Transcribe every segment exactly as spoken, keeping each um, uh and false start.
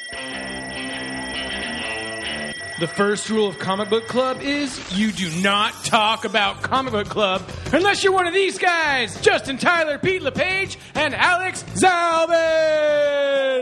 The first rule of Comic Book Club is you do not talk about Comic Book Club unless you're one of these guys, Justin Tyler, Pete LePage, and Alex Zalben.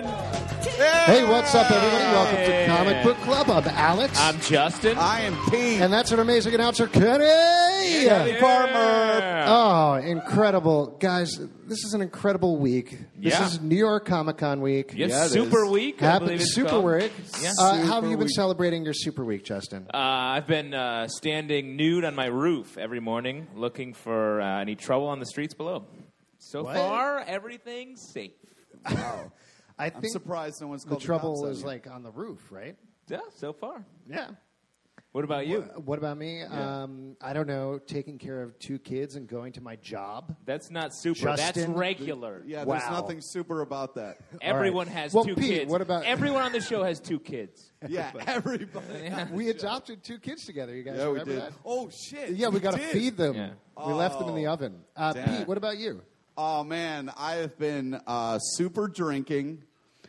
Hey, what's up, everybody? Welcome to Comic Book Club. I'm Alex. I'm Justin. I am Pete. And that's an amazing announcer, Kenny. Kenny Farmer. Oh, incredible. Guys, this is an incredible week. This Yeah. is New York Comic Con week. Yes, Yeah, it Super is. Week. I Happy believe it's Super called. Week. Yeah. Uh, how have Super you been Week. celebrating your Super Week, Justin? Uh, I've been uh, standing nude on my roof every morning looking for uh, any trouble on the streets below. So What? far, everything's safe. Wow. I I'm think surprised no one's the called trouble cops on is you. like on the roof, right? Yeah, so far. Yeah. What about you? What, what about me? Um, I don't know, taking care of two kids and going to my job. That's not super. That's Justin- regular. Yeah, Wow. there's nothing super about that. Everyone All right. has Well, two Pete, kids. what about- Everyone on the show has two kids. Yeah, everybody. Yeah. We adopted two kids together. You guys Yeah, we remember did. that? Oh, shit. Yeah, we you got to did. feed them. Yeah. We left them in the Oh. oven. Uh, Damn. Pete, what about you? Oh, man. I have been uh, super drinking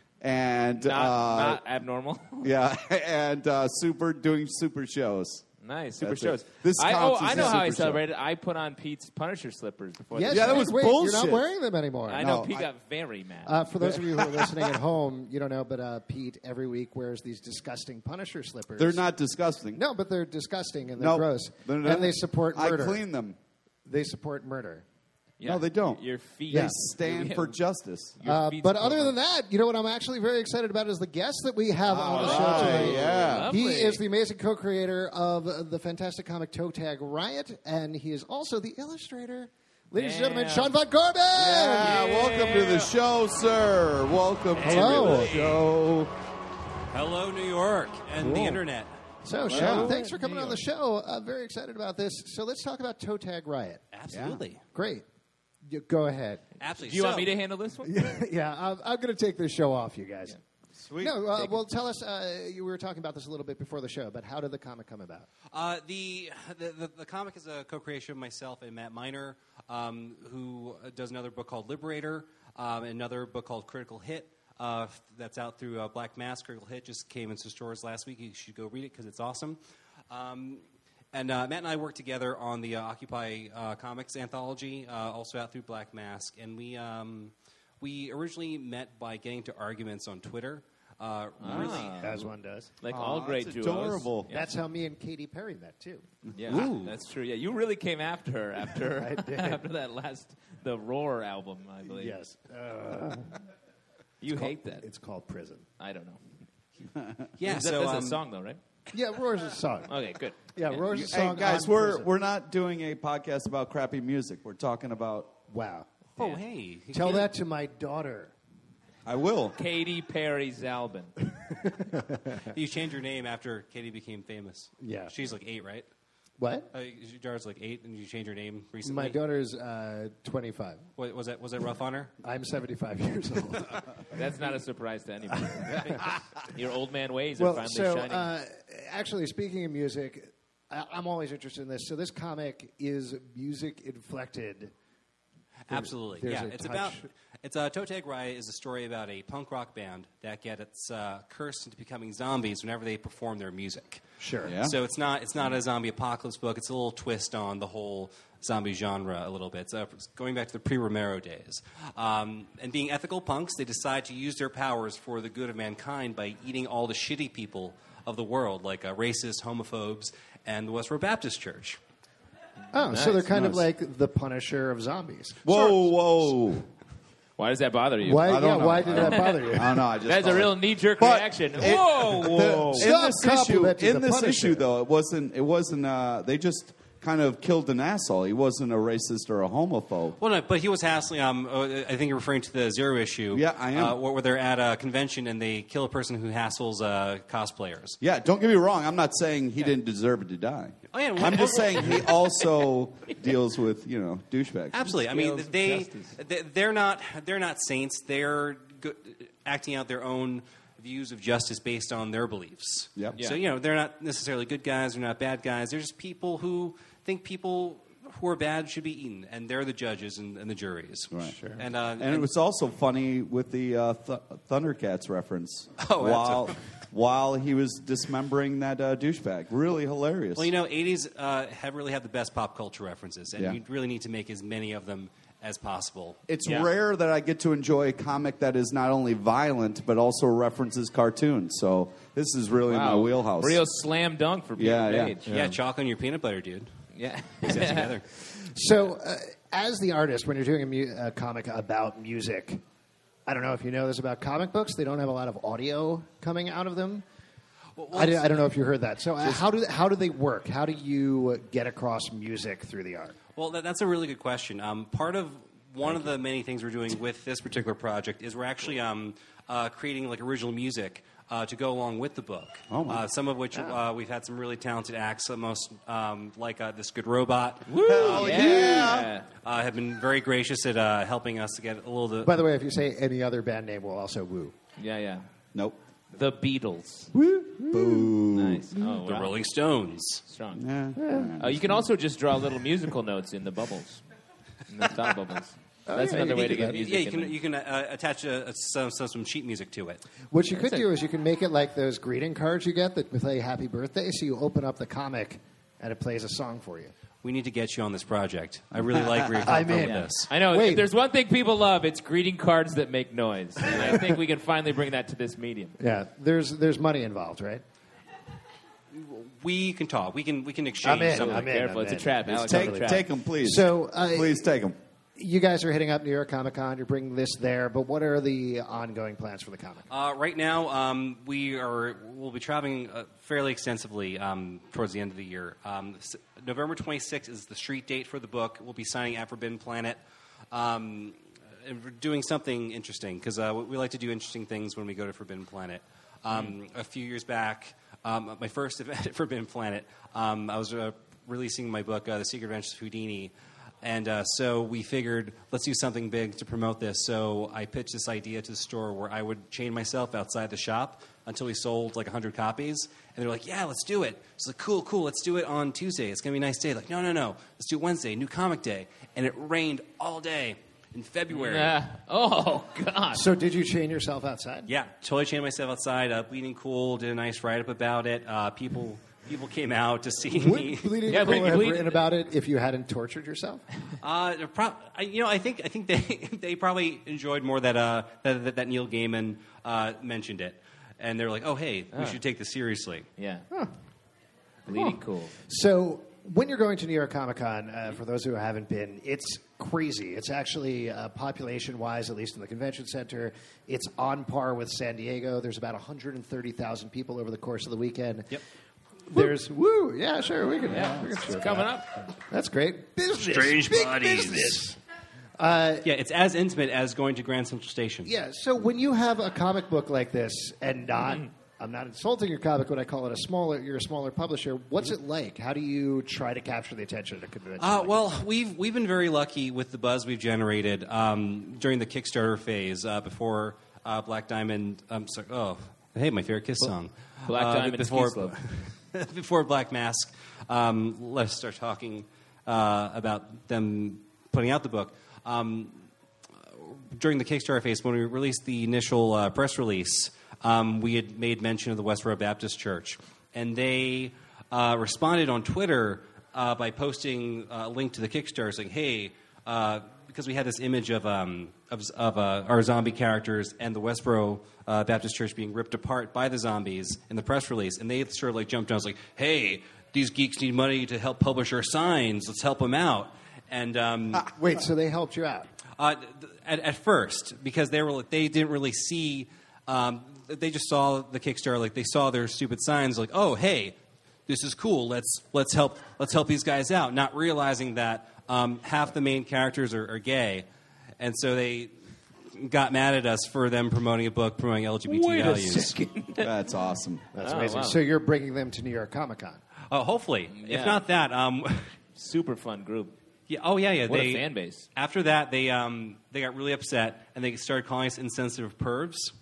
and, Not, uh, not abnormal. yeah, and uh, super doing super shows. Nice, super That's shows. it. This I, counts oh, as I a know how I super show. celebrated. I put on Pete's Punisher slippers before. Yes, the Yeah, show. that was wait, bullshit. You're not wearing them anymore. I know No, Pete I- got very mad. Uh, for those of you who are listening at home, you don't know, but uh, Pete every week wears these disgusting Punisher slippers. They're not disgusting. No, but they're disgusting and they're No, gross. they're not. And they support murder. I clean them. They support murder. Yeah. No, they don't. Your feet. Yeah. They stand for justice. Your Uh, feet but support other than murder. that, you know what I'm actually very excited about is the guest that we have on the show right, today. yeah. He Lovely. is the amazing co-creator of uh, the fantastic comic Toe Tag Riot, and he is also the illustrator. Ladies and gentlemen, Yeah. Sean Von Corbin! Yeah, welcome to the show, sir. Welcome Hello. to the show. Hello, New York and the Cool. internet. So, Sean, thanks for coming on the show. I'm very excited about this. So let's talk about Toe Tag Riot. Absolutely. Great. You, go ahead. Absolutely. Do you so, want me to handle this one? yeah, I'm, I'm going to take this show off, you guys. Sweet. No, uh, well, tell us. Uh, you were talking about this a little bit before the show, but how did the comic come about? Uh, the, the, the the comic is a co-creation of myself and Matt Miner, um, who does another book called Liberator, um, another book called Critical Hit. Uh, that's out through uh, Black Mask. Critical Hit just came into stores last week. You should go read it because it's awesome. Um, and uh, Matt and I worked together on the uh, Occupy uh, Comics anthology, uh, also out through Black Mask. And we um, we originally met by getting to arguments on Twitter. Uh, really, Ah. As one does. Like Aw, all great that's duos. adorable. Yeah. That's how me and Katy Perry met, too. Yeah, that's true. Yeah, you really came after her after I did. after that last the Roar album, I believe. Yes. Uh, you hate that. it's called Prison. I don't know. yeah. That- so that's um, a song, though, right? Yeah, Roar's a song. Okay, good. Yeah, Roar's a Hey, song. guys, on we're Prison. we're not doing a podcast about crappy music. We're talking about. Wow. Oh, hey. Tell that to my daughter. I will. Katy Perry Zalben. You changed your name after Katie became famous. Yeah. She's like eight, right? What? Uh, your daughter's like eight, and you changed your name recently. My daughter's uh, twenty-five. What, was that was that rough on her? I'm seventy-five years old. That's not a surprise to anybody. Your old man ways are well, finally so shining. uh, actually, speaking of music, I- I'm always interested in this. So this comic is music inflected. Absolutely, there's yeah. a It's touch- about it's uh, Toe Tag Riot is a story about a punk rock band that gets uh, cursed into becoming zombies whenever they perform their music. Sure. Yeah. So it's not it's not a zombie apocalypse book. It's a little twist on the whole zombie genre a little bit. So it's going back to the pre-Romero days. Um, and being ethical punks, they decide to use their powers for the good of mankind by eating all the shitty people of the world, like uh, racists, homophobes, and the Westboro Baptist Church. Oh, so they're kind of nice. like the Punisher of zombies. Whoa, whoa. Why does that bother you? Why? I Yeah. don't know. Why did that bother you? I don't know. I just That's a thought- real knee-jerk But reaction. it- whoa, whoa. The- Stop in this issue, complimenting in the this Punisher. issue, though, it wasn't. It wasn't. Uh, they just kind of killed an asshole. He wasn't a racist or a homophobe. Well, no, but he was hassling. Um, uh, I think you're referring to the Zero issue. Yeah, I am. Uh, where where they're at a convention and they kill a person who hassles uh, cosplayers. Yeah, don't get me wrong. I'm not saying he didn't deserve to die. Oh, yeah, I'm just saying he also deals with you know douchebags. Absolutely. I mean, Scales of they justice. they- they're not they're not saints. They're go- acting out their own views of justice based on their beliefs. Yep. So Yeah. you know, they're not necessarily good guys. They're not bad guys. They're just people who think people who are bad should be eaten, and they're the judges and, and the juries. Right. Sure. And, uh, And it was also funny with the uh, th- Thundercats reference Oh, while absolutely. while he was dismembering that uh, douchebag. Really hilarious. Well, you know, eighties uh, have really had the best pop culture references, and Yeah. you really need to make as many of them as possible. It's Yeah. rare that I get to enjoy a comic that is not only violent but also references cartoons. So this is really in my wheelhouse. Real slam dunk for Peter Yeah, yeah. Page. Yeah, chalk on your peanut butter, dude. Yeah. Put that together. So, uh, as the artist, when you're doing a, mu- a comic about music, I don't know if you know this about comic books. They don't have a lot of audio coming out of them. Well, I, di- I don't know if you heard that. So, uh, how do how do they work? How do you get across music through the art? Well, that, that's a really good question. Um, part of one of the many things we're doing with this particular project is we're actually um, uh, creating like original music uh, to go along with the book. Oh, my. uh, some of which uh, we've had some really talented acts, uh, most um, like uh, This Good Robot. Hell Yeah. Uh, have been very gracious at uh, helping us to get a little bit. By the way, if you say any other band name, we'll also woo. Yeah, yeah. Nope. The Beatles. Boo. Nice. Oh, the wow. Rolling Stones. Strong. Yeah. Uh, you can also just draw little musical notes in the bubbles. In the thought bubbles. That's yeah, another you way can to do get that. music Yeah, you in can there. you can uh, attach a, a, some, some some sheet music to it. What you could That's do it. is you can make it like those greeting cards you get that play Happy Birthday. So you open up the comic and it plays a song for you. We need to get you on this project. I really like where you're I'm coming in. with Yeah. this. I know. Wait. If there's one thing people love, it's greeting cards that make noise. And I think we can finally bring that to this medium. Yeah, there's there's money involved, right? We can talk. We can we can exchange I'm in. something. I'm in. Careful, it's a in. trap. Alex, Take it's a trap. take them, please. So, uh, please take them. You guys are hitting up New York Comic Con. You're bringing this there, but what are the ongoing plans for the comic? Uh, right now, um, we are we'll be traveling uh, fairly extensively um, towards the end of the year. Um, s- November twenty-sixth is the street date for the book. We'll be signing at Forbidden Planet. Um, and we're doing something interesting because uh, we like to do interesting things when we go to Forbidden Planet. Um, A few years back, um, my first event at Forbidden Planet, um, I was uh, releasing my book, uh, The Secret Adventures of Houdini. And uh, so we figured, let's do something big to promote this. So I pitched this idea to the store where I would chain myself outside the shop until we sold like one hundred copies. And they're like, yeah, let's do it. It's like, cool, cool, let's do it on Tuesday. It's going to be a nice day. Like, no, no, no. Let's do it Wednesday, New Comic Day. And it rained all day in February. Uh, oh, God. So, did you chain yourself outside? Yeah, totally chained myself outside. Uh, Bleeding Cool did a nice write-up about it. Uh, people... People came out to see Would me. Bleeding Yeah, Cool Bleeding- have Bleeding- written about it if you hadn't tortured yourself? Uh, they're pro- I, you know, I think I think they they probably enjoyed more that uh that, that, that Neil Gaiman uh, mentioned it, and they're like, oh hey, we should take this seriously. Yeah. Bleeding cool. So, when you're going to New York Comic Con, uh, for those who haven't been, it's crazy. It's actually, uh, population-wise, at least in the convention center, it's on par with San Diego. There's about one hundred thirty thousand people over the course of the weekend. Yep. There's woo, yeah, sure, we can. Yeah, we can it's show coming that. up. That's great. Business, Strange big bodies. business. Yeah, it's as intimate as going to Grand Central Station. Yeah. So when you have a comic book like this, and not, I'm not insulting your comic when I call it a smaller. You're a smaller publisher. What's it like? How do you try to capture the attention at a convention? Uh, like well, we've we've been very lucky with the buzz we've generated um, during the Kickstarter phase uh, before uh, Black Diamond. I'm sorry. Oh, hey, my favorite Kiss song. Black Uh, Diamond before Ski Slope. before Black Mask. Um, let's start talking uh, about them putting out the book. Um, during the Kickstarter phase, when we released the initial uh, press release, um, we had made mention of the West Road Baptist Church, and they uh, responded on Twitter uh, by posting a link to the Kickstarter saying, hey, uh, because we had this image of, um, of, of uh, our zombie characters and the Westboro uh, Baptist Church being ripped apart by the zombies in the press release, and they sort of like jumped down and was like, hey, these geeks need money to help publish our signs. Let's help them out. And um, Wait, so they helped you out? uh, th- at, at first, because they were like, they didn't really see. Um, they just saw the Kickstarter, like they saw their stupid signs, like, oh, hey, this is cool. Let's let's help let's help these guys out. Not realizing that um, half the main characters are, are gay, and so they got mad at us for them promoting a book promoting L G B T Wait a values. second. That's awesome. That's Oh, amazing. wow. So you're bringing them to New York Comic Con. Uh, hopefully, Yeah. if not that, um, Super fun group. yeah, oh yeah, yeah. What they, a fan base. After that, they um, they got really upset and they started calling us insensitive pervs.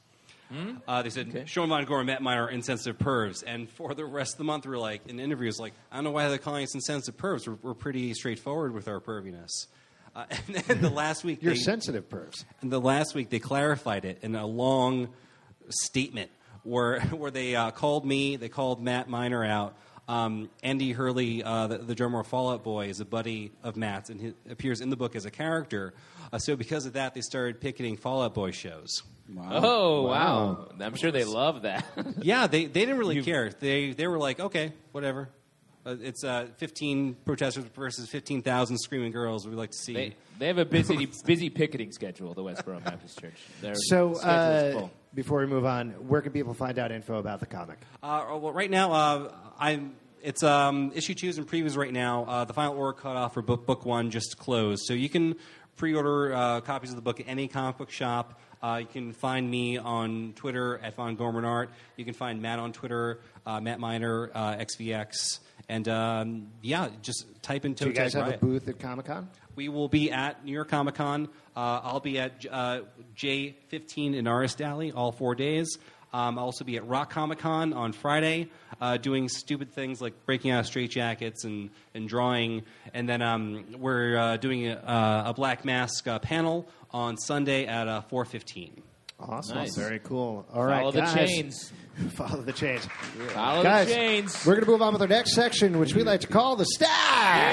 Hmm? Uh, they said, Sean Von Gore and Matt Miner are insensitive pervs. And for the rest of the month, we were like, in interviews, like, I don't know why they're calling us insensitive pervs. We're, we're pretty straightforward with our perviness. Uh, and then the last week, You're they, sensitive pervs. and the last week they clarified it in a long statement where where they uh, called me, they called Matt Miner out. Um, Andy Hurley, uh, the, the drummer of Fall Out Boy, is a buddy of Matt's and he appears in the book as a character. Uh, so because of that, they started picketing Fall Out Boy shows. Oh, wow. I'm sure they love that. Yeah, they, they didn't really care. They they were like, okay, whatever. Uh, it's uh, fifteen protesters versus fifteen thousand screaming girls. We'd like to see. They, they have a busy busy picketing schedule, the Westboro Baptist Church. Their So, schedule is uh, full. before we move on, where can people find out info about the comic? Uh, well, right now, uh, I'm. It's um, issue two is in previews right now. Uh, the final order cutoff for book book one just closed, so you can pre-order uh, copies of the book at any comic book shop. Uh, you can find me on Twitter at Von Gorman Art. You can find Matt on Twitter, uh, Matt Miner, uh, X V X, and um, yeah, just type in Do Toe you guys Tag have a Riot. booth at Comic-Con? We will be at New York Comic Con. Uh, I'll be at uh, J fifteen in Artist Alley all four days. Um, I'll also be at Rock Comic Con on Friday, uh, doing stupid things like breaking out of straitjackets and, and drawing. And then um, we're uh, doing a, a Black Mask uh, panel on Sunday at uh, four fifteen. Awesome. Nice. Very cool. All right, Follow the guys. chains. Follow the chains. Follow Guys, the chains. we're going to move on with our next section, which we like to call the stack.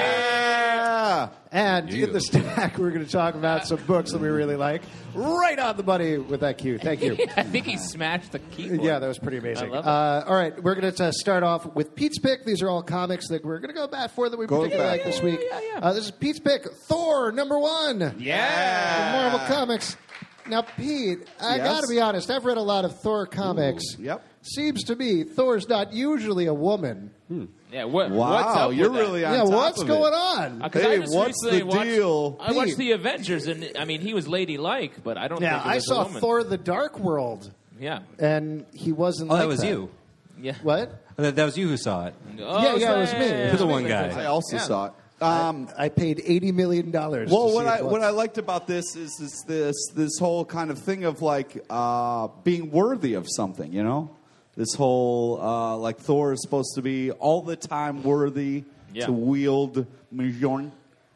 Yeah. And in the stack, we're going to talk about some books that we really like. Right on the money with that cue. Thank you. I think he smashed the keyboard. Yeah, that was pretty amazing. I love it. Uh, all right, we're going to start off with Pete's Pick. These are all comics that we're going to go bat for that we Go particularly back. like this week. yeah, yeah. Uh, this is Pete's Pick, Thor, number one. Yeah. Of Marvel Comics. Now, Pete, I Yes? got to be honest. I've read a lot of Thor comics. Ooh, yep. Seems to me Thor's not usually a woman. Yeah, what, Wow, what's up you're with that? really on Yeah, top what's of going it. on? Uh, 'cause Hey, I just what's recently the watched, deal? I watched Pete. the Avengers, and I mean, he was ladylike, but I don't Yeah, think he I was saw a woman. Thor: The Dark World, Yeah, and he wasn't. Oh, like that was you. yeah. What? That, that was you who saw it. Oh, Yeah, yeah, it was me. yeah, You're the one yeah. guy. I also Yeah. saw it. Um, I paid eighty million dollars. well, to what see I it what once. I liked about this is this this this whole kind of thing of like uh, being worthy of something. You know, this whole uh, like Thor is supposed to be all the time worthy Yeah. to wield Mjolnir.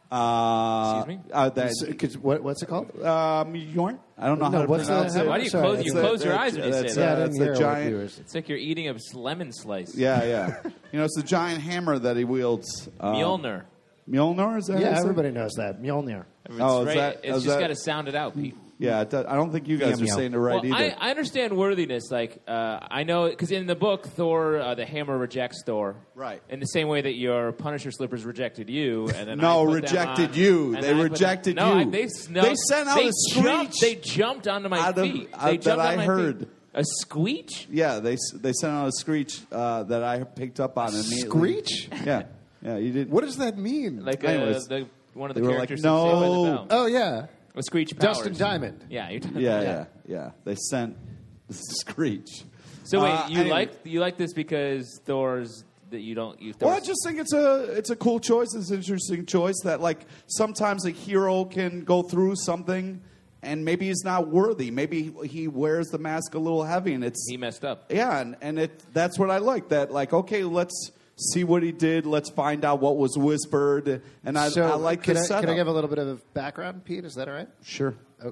Uh, Excuse me? Uh, that, So, could- what, what's it called? uh, Mjolnir? I don't know No, how to what's pronounce the- it. Why do you Sorry, close, you that's close a- your that's- eyes when you that's say a- Yeah, I that? didn't it's a hear what giant- viewers. It's like you're eating a lemon slice. Yeah, yeah. You know, it's the giant hammer that he wields. Um, Mjolnir. Mjolnir, is that how Yeah, you say it? everybody knows that. Mjolnir. It's, Oh, is right, that- it's is just that- got to sound it out, Pete. Yeah, it does- I don't think you guys Meow, are meow. saying it right well, either. I, I understand worthiness. Like, uh, I know, because in the book, Thor, uh, the hammer rejects Thor. Right. In the same way that your Punisher slippers rejected you. And then No, I put them rejected on, you. and They I put rejected them, no, you. I, they, no, They sent out they a jumped, screech They jumped onto my out of- feet. uh, They that jumped I on my heard. feet. A squeech? Yeah, they s- they sent out a screech uh, that I picked up on immediately. Screech? Yeah, yeah. You did. What does that mean? Like uh, Anyways, the, one of the they were like, characters from Saved by the "No." Bell. Oh, yeah. A Screech Powers. Dustin Diamond. Yeah, you're Yeah, yeah, yeah. They sent the screech. So wait, Uh, you anyway. like you like this because Thor's that you don't you Well, I Thor's, just think it's a it's a cool choice. It's an interesting choice that like sometimes a hero can go through something and maybe he's not worthy. Maybe he wears the mask a little heavy and it's he messed up. yeah, and, and it that's what I like. That like okay, let's see what he did. Let's find out what was whispered. And I, so, I like can the I, setup. can I give a little bit of background, Pete? Is that all right? Sure. Oh.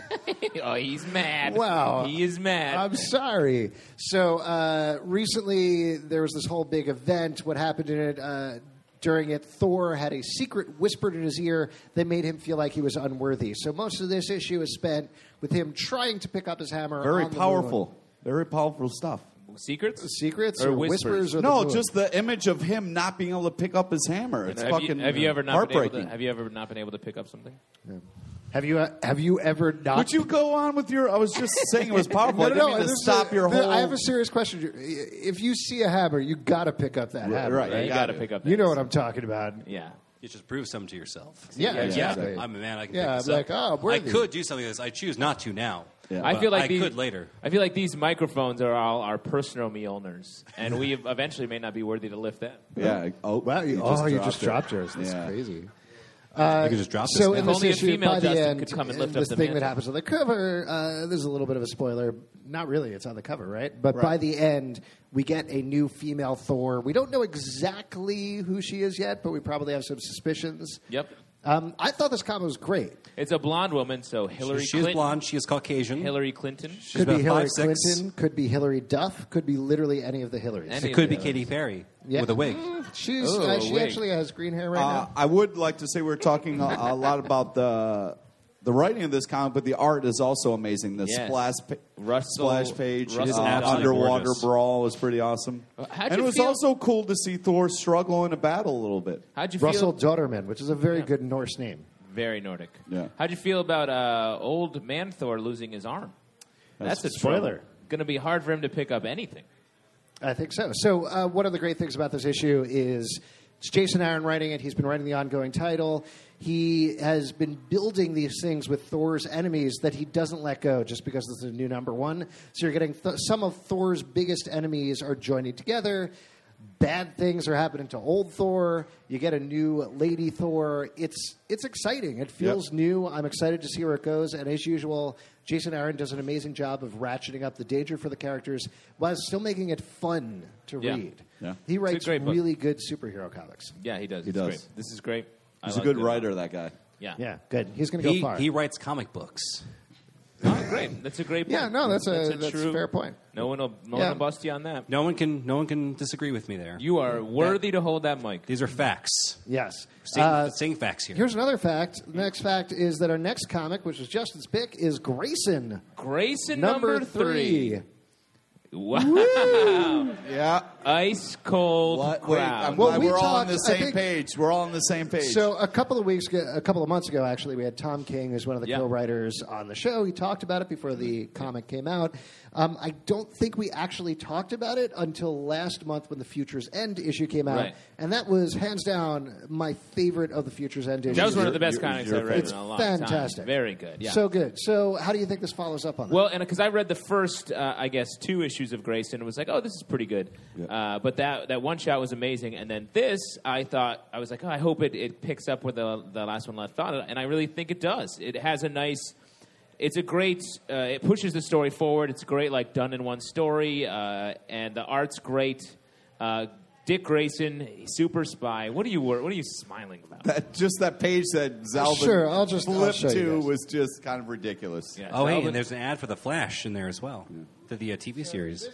Oh, he's mad. Wow. he is mad. I'm sorry. So uh, recently there was this whole big event. What happened in it? Uh, during it, Thor had a secret whispered in his ear that made him feel like he was unworthy. So most of this issue is spent with him trying to pick up his hammer. Very on the powerful. Very powerful stuff. Secrets? moon. Secrets Or or, whispers? whispers? or No, the moon? just the image of him not being able to pick up his hammer. It's have, fucking you, have you ever not been able heartbreaking. to, have you ever not been able to pick up something? have you uh, have you ever not? Would you go on with your? I was just saying it was powerful. No, I no, didn't no. mean to this is stop a- your th- whole. I have a serious question. If you see a hammer, you got to pick up that Right, hammer. right. Yeah, you got got to it. pick up. You that. know what I'm talking about. Yeah. You just prove something to yourself. Yeah, Yeah, exactly. I'm a man. I can Yeah, pick this I'm up. like, oh, I'm I worthy. could do something like this. I choose not to now. Yeah. I feel But like I these, could later. I feel like these microphones are all our personal Mjolnirs, and we eventually may not be worthy to lift them. Yeah. Oh, Wow, you, you oh, you dropped just it. dropped yours. That's Yeah. crazy. you can just drop this So now. in If this only a issue, female by the Justin end, could come and lift this up the thing that mantle. happens on the cover, uh, there's a little bit of a spoiler. Not really, it's on the cover, right? But Right. by the end, we get a new female Thor. We don't know exactly who she is yet, but we probably have some suspicions. Yep. Um, I thought this comic was great. It's a blonde woman, so Hillary She is Clinton. blonde. She is Caucasian. Hillary Clinton. Could about be Hillary five, six. Clinton, could be Hillary Duff, could be literally any of the Hillarys. Any- It could be Katy Perry Yeah. with a wig. Mm, She's, Oh, uh, a she wig. actually has green hair right Uh, now. I would like to say we're talking a, a lot about the the writing of this comic, but the art is also amazing. The Yes. splash, pa- Russell- splash page, Russell uh, absolutely underwater gorgeous. brawl was pretty awesome. Uh, how'd and you it was feel- also cool to see Thor struggle in a battle a little bit. How'd you Russell feel? Dodderman, which is a very good Norse name. Very Nordic. Yeah. How'd you feel about uh, old man Thor losing his arm? That's, That's a spoiler. Going to be hard for him to pick up anything. I think so. So uh, one of the great things about this issue is it's Jason Aaron writing it. He's been writing the ongoing title. He has been building these things with Thor's enemies that he doesn't let go just because this is a new number one. So you're getting th- some of Thor's biggest enemies are joining together. Bad things are happening to old Thor. You get a new Lady Thor. It's it's exciting. It feels Yep. new. I'm excited to see where it goes. And as usual, Jason Aaron does an amazing job of ratcheting up the danger for the characters while still making it fun to Yeah. read. Yeah. He writes great book. really good superhero comics. Yeah, he does. He It's does. Great. This is great. I He's a like good it. writer, that guy. Yeah. Yeah, good. He's going to go He, far. he writes comic books. Oh, great. That's a great point. Yeah, no, that's a- that's a true, fair point. No one will, no Yeah. one will bust you on that. No one can no one can disagree with me there. You are worthy to hold that mic. These are facts. yes. Saying, Uh, saying facts here. here's another fact. The next fact is that our next comic, which was Justin's pick, is Grayson, Grayson number, number, three. Wow. Yeah. Ice cold What? Wait, crowd. I'm Well, glad we we're all on talked- the I same think- page. We're all on the same page. So a couple of weeks, ago, a couple of months ago, actually, we had Tom King, who's one of the Yeah. co-writers, on the show. He talked about it before the comic came out. Um, I don't think we actually talked about it until last month when the Futures End issue came out, Right. and that was hands down my favorite of the Futures End issues. That was one of the You're- best you're- comics you're I've read It's in a long fantastic. time. Very good. Yeah. So good. So how do you think this follows up on that? Well, and because I read the first, uh, I guess, two issues of Grayson, it was like, oh, this is pretty good. Uh, but that that one shot was amazing, and then this, I thought, I was like, oh, I hope it, it picks up where the the last one left off, and I really think it does. It has a nice. It's a great. Uh, it pushes the story forward. It's great, like done in one story, uh, and the art's great. Uh, Dick Grayson, super spy. What are you? What are you smiling about? that, just that page that Zalvin Sure, I'll just- I'll flipped show you to guys. was just kind of ridiculous. Yeah, oh, hey, Zalvin- and there's an ad for the Flash in there as well. The, the uh, T V series.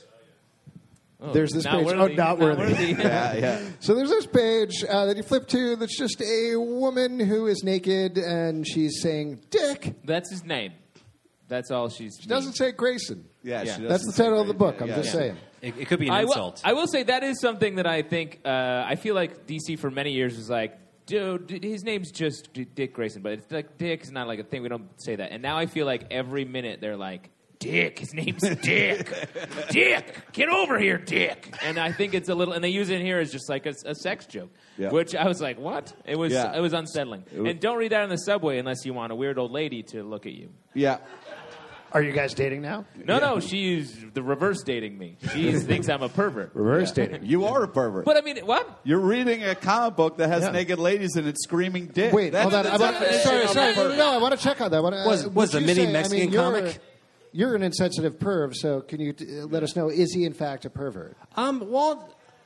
oh, There's this not page. worthy, Oh, not worthy. Yeah, yeah. So there's this page uh, that you flip to that's just a woman who is naked, and she's saying, Dick. That's his name. That's all she's. She doesn't say Grayson. Yeah, Yeah. she That's the doesn't title say of the great. book. Yeah, I'm yeah, just yeah. saying. It, it could be an I will, insult. I will say that is something that I think. Uh, I feel like D C for many years was like, dude, his name's just D- Dick Grayson, but it's like Dick is not like a thing. We don't say that. And now I feel like every minute they're like, Dick, his name's Dick. Dick, get over here, Dick. And I think it's a little, and they use it in here as just like a, a sex joke, Yeah. which I was like, what? It was, Yeah. it was unsettling. It was- and don't read that in the subway unless you want a weird old lady to look at you. Yeah. Are you guys dating now? No, no, she's the reverse dating me. She thinks I'm a pervert. Reverse dating. You are a pervert. But I mean, what? You're reading a comic book that has Yeah. naked ladies and it's screaming dick. Wait, That's hold on. the I want, definition sorry, of a sorry. pervert. No, I want to check on that. I wanna, Was- uh, was would the you mini say- Mexican I mean, you're- comic? You're an insensitive perv, so can you uh, let us know, is he in fact a pervert? Um, well,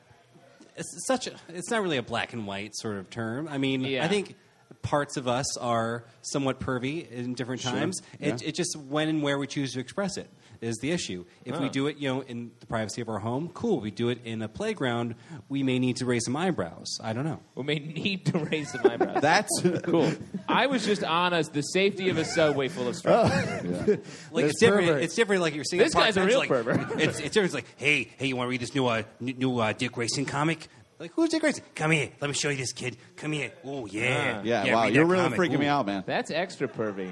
it's such a, it's not really a black and white sort of term. I mean, Yeah. I think parts of us are somewhat pervy in different times. It, yeah. it just when and where we choose to express it is the issue. If we Huh. do it, you know, in the privacy of our home, cool. We do it in a playground, we may need to raise some eyebrows. I don't know. We may need to raise some eyebrows. That's cool. I was just on us the safety of a subway full of strangers. Like This it's different. pervert. It's different. Like you're seeing. This at park guy's a bench, real like, pervert. It's, it's different. It's like, hey, hey, you want to read this new uh, n- new uh, Dick Grayson comic? Like, who's Dick Grayson? Come here. Let me show you this kid. Come here. Oh yeah. Ah. yeah, wow, read you're that really comic. freaking me Ooh. out, man. That's extra pervy.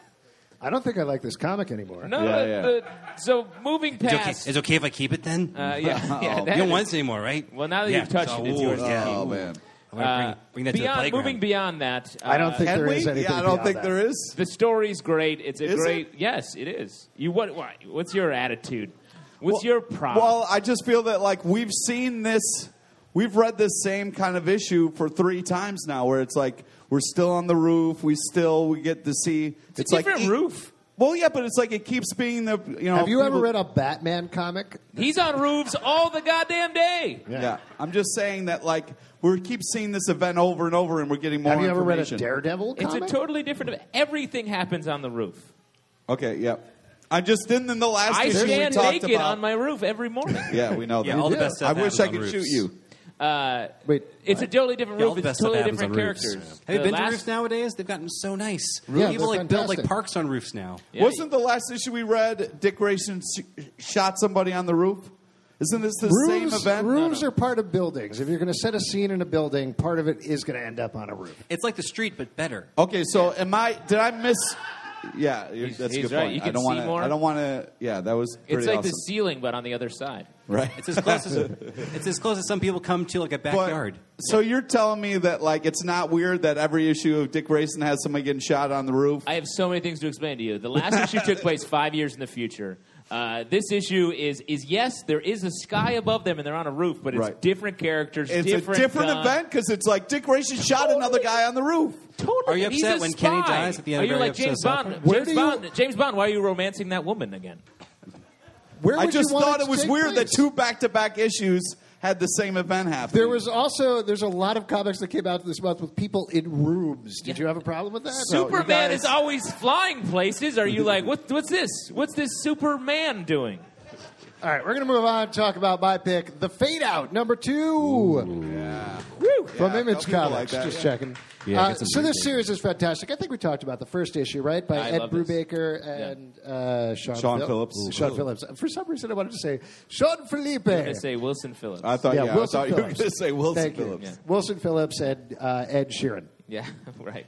I don't think I like this comic anymore. No, Yeah, the- yeah. the- so moving It's okay. past. It's okay if I keep it then. Uh, yeah, yeah. Oh. that you don't is- want it anymore, right? Well, now that Yeah. you've touched So, it, it's ooh, yours. yeah. Oh, Ooh. man. I'm gonna bring, Uh, bring that to the beyond, playground. moving beyond that, I don't uh, think Can there we? is anything Yeah, I don't beyond think that. there is. the story's great. It's a Is great. Yes, it is. You what? Why, what's your attitude? What's your problem? Well, I just feel that like we've seen this we've read this same kind of issue for three times now, where it's like we're still on the roof, we still we get to see. It's, it's a like different it- roof. Well, yeah, but it's like it keeps being the you know. Have you ever people- read a Batman comic? He's on roofs all the goddamn day. Yeah. I'm just saying that like we keep seeing this event over and over, and we're getting more. Have you ever read a information. Daredevil It's comic? a totally different. Everything happens on the roof. Okay, yeah. I just didn't in the last I issue we stand talked naked about. on my roof every morning. Yeah, we know that. Yeah, all the best I stuff wish happens I on could roofs. shoot you. Uh, Wait, it's a totally different Yeah, all roof. the It's best stuff totally happens different on roofs. characters. Have you The been last- to roofs nowadays? They've gotten so nice. Yeah, People they're like build like fantastic. parks on roofs now. Yeah. Wasn't the last issue we read Dick Grayson sh- shot somebody on the roof? Isn't this the same roofs, event? roofs are part of buildings. If you're going to set a scene in a building, part of it is going to end up on a roof. It's like the street, but better. Okay, so am I? Did I miss? Yeah, you're- He's- that's a he's good right. point. You I can don't see want to. more. I don't want to. Yeah, that was pretty It's like awesome. the ceiling, but on the other side. Right. It's as close as it's as close as some people come to like a But- backyard. so you're telling me that like it's not weird that every issue of Dick Grayson has somebody getting shot on the roof? I have so many things to explain to you. The last issue took place five years in the future. Uh, this issue is is yes, there is a sky above them and they're on a roof, but it's Right. different characters. It's different a different gun. event because it's like Dick Grayson shot another guy on the roof. Totally. Are you He's upset a when Kenny spy. dies at the end Are of you every like episode James of South Bond? Park? Where James do you- Bond. James Bond. Why are you romancing that woman again? Where I would just you want thought it to was take weird place? that two back-to-back issues had the same event happen. There was also there's a lot of comics that came out this month with people in rooms. Did you have a problem with that? Superman guys- is always flying places. Are you like, what, what's this? What's this Superman doing? All right, we're going to move on and talk about my pick, The Fade Out, number two. yeah. Woo, from Yeah, Image some people Comics. like that, Just yeah. checking. Yeah, Uh, get some so this great series is fantastic. I think we talked about the first issue, right? By I Ed love this. Brubaker and uh, Sean, Sean Phil- Phillips. Sean Ooh. Phillips. For some reason, I wanted to say Sean Felipe. I'm going to say Wilson Phillips. I thought. Yeah, Wilson I thought you were Phillips. going to say Wilson Thank you. Phillips. Yeah. Wilson Phillips and uh, Ed Sheeran. yeah, right.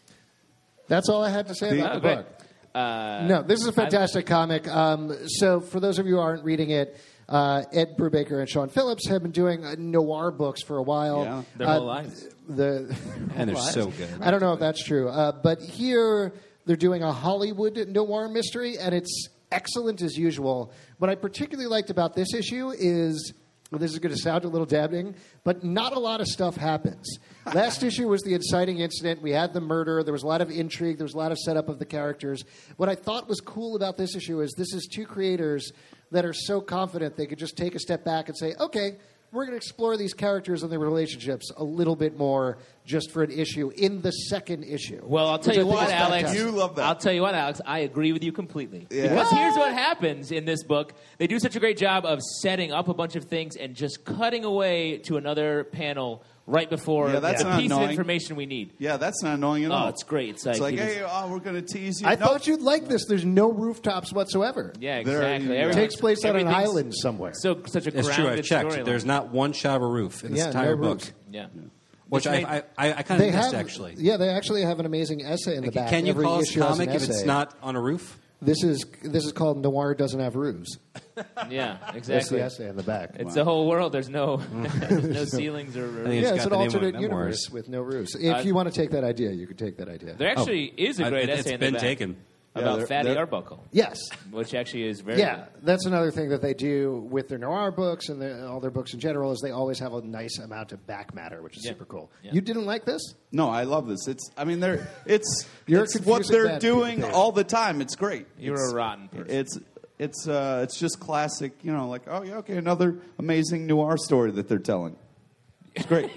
That's all I had to say The- about the Oh, great. book. Uh, No, this is a fantastic comic. Um, so, for those of you who aren't reading it, uh, Ed Brubaker and Sean Phillips have been doing uh, noir books for a while. Yeah. Their Uh, whole lives. The And they're whole so lives. good. I don't know if that's true, uh, but here they're doing a Hollywood noir mystery, and it's excellent as usual. What I particularly liked about this issue is. Well, this is going to sound a little damning, but not a lot of stuff happens. Last issue was the inciting incident. We had the murder. There was a lot of intrigue. There was a lot of setup of the characters. What I thought was cool about this issue is this is two creators that are so confident they could just take a step back and say, okay, we're going to explore these characters and their relationships a little bit more just for an issue in the second issue. Well, I'll tell which I you think what, is Alex. fantastic. You love that. I'll tell you what, Alex. I agree with you completely. Yeah. Because here's what happens in this book: they do such a great job of setting up a bunch of things and just cutting away to another panel right before Yeah, that's the not piece of annoying. information we need. Yeah, that's not annoying at Oh, all. it's great. It's like, It's like, you just- hey, oh, we're going to tease you. I No. thought you'd like this. There's no rooftops whatsoever. yeah, There- exactly. yeah. It Everything's- takes place on an everything's island somewhere. So such a It's true. grounded I've checked. storyline. There's not one shot of a roof in this Yeah, entire no book, roofs. Yeah. which Which I, made- I, I, I kind They of missed have, actually. yeah, they actually have an amazing essay in the back. Can you Every call this issue has comic an if it's essay. not on a roof? This is this is called Noir Doesn't Have Roofs. Yeah, That's exactly. the essay in the back. It's the whole world. There's no, no ceilings or. or I think Yeah, It's it's got an the name of alternate it, universe Memoirs. with no roofs. If Uh, you want to take that idea, you could take that idea. there actually is a I- great it- essay it's in been the back taken. about they're- Fatty they're- Arbuckle, Yes. which actually is very. Yeah, that's another thing that they do with their noir books and their, all their books in general is they always have a nice amount of back matter, which is Yeah. super cool. Yeah. You didn't like this? No, I love this. It's. I mean, they're. It's. You're a it's what confusing they're bad doing people. all the time. It's great. You're It's- a rotten person. It's. It's. Uh, it's just classic. You know, like oh yeah, okay, another amazing noir story that they're telling. It's great.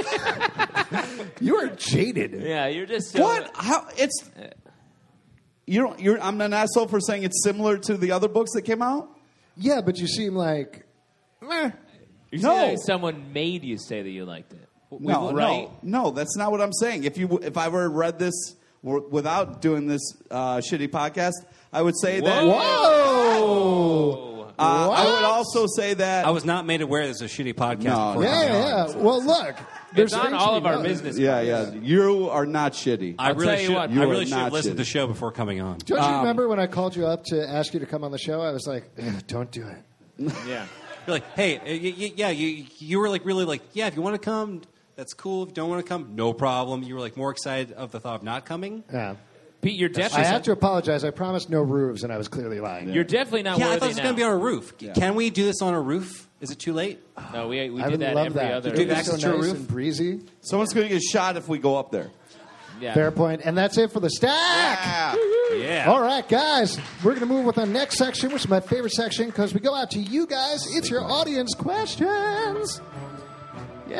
You are jaded. Yeah, you're just so, What? How? It's. You don't. You're. I'm an asshole for saying it's similar to the other books that came out. Yeah, but you seem like, meh. You No. say like someone made you say that you liked it. We No, would- right? no, no. That's not what I'm saying. If you, if I were read this w- without doing this uh, shitty podcast, I would say that. Whoa! Uh, I What? would also say that. I was not made aware there's a shitty podcast. No, before no. coming Yeah, on. yeah. Well, look. It's there's on things all to of be our done. business. yeah, cards. yeah. You are not shitty. I I'll really tell you should. what, I you really are should have not listened to the shitty. show before coming on. Don't you Um, remember when I called you up to ask you to come on the show? I was like, "Ugh, don't do it. Yeah. You're like, hey, uh, y- y- yeah, you you were like really like, yeah, if you want to come, that's cool. If you don't want to come, no problem. You were like more excited of the thought of not coming. Yeah. Pete, you're I definitely have to apologize. I promised no roofs, and I was clearly lying. you're definitely not Yeah, I worthy thought it was now. going to be on a roof. Yeah. Can we do this on a roof? Is it too late? No, we we I did would that love every that. other. To keep it access so to a nice roof? and breezy. Someone's going to get shot if we go up there. Yeah. Fair point. And that's it for the stack. Yeah. Yeah. All right, guys, we're going to move with our next section, which is my favorite section because we go out to you guys. It's your audience questions. Yeah.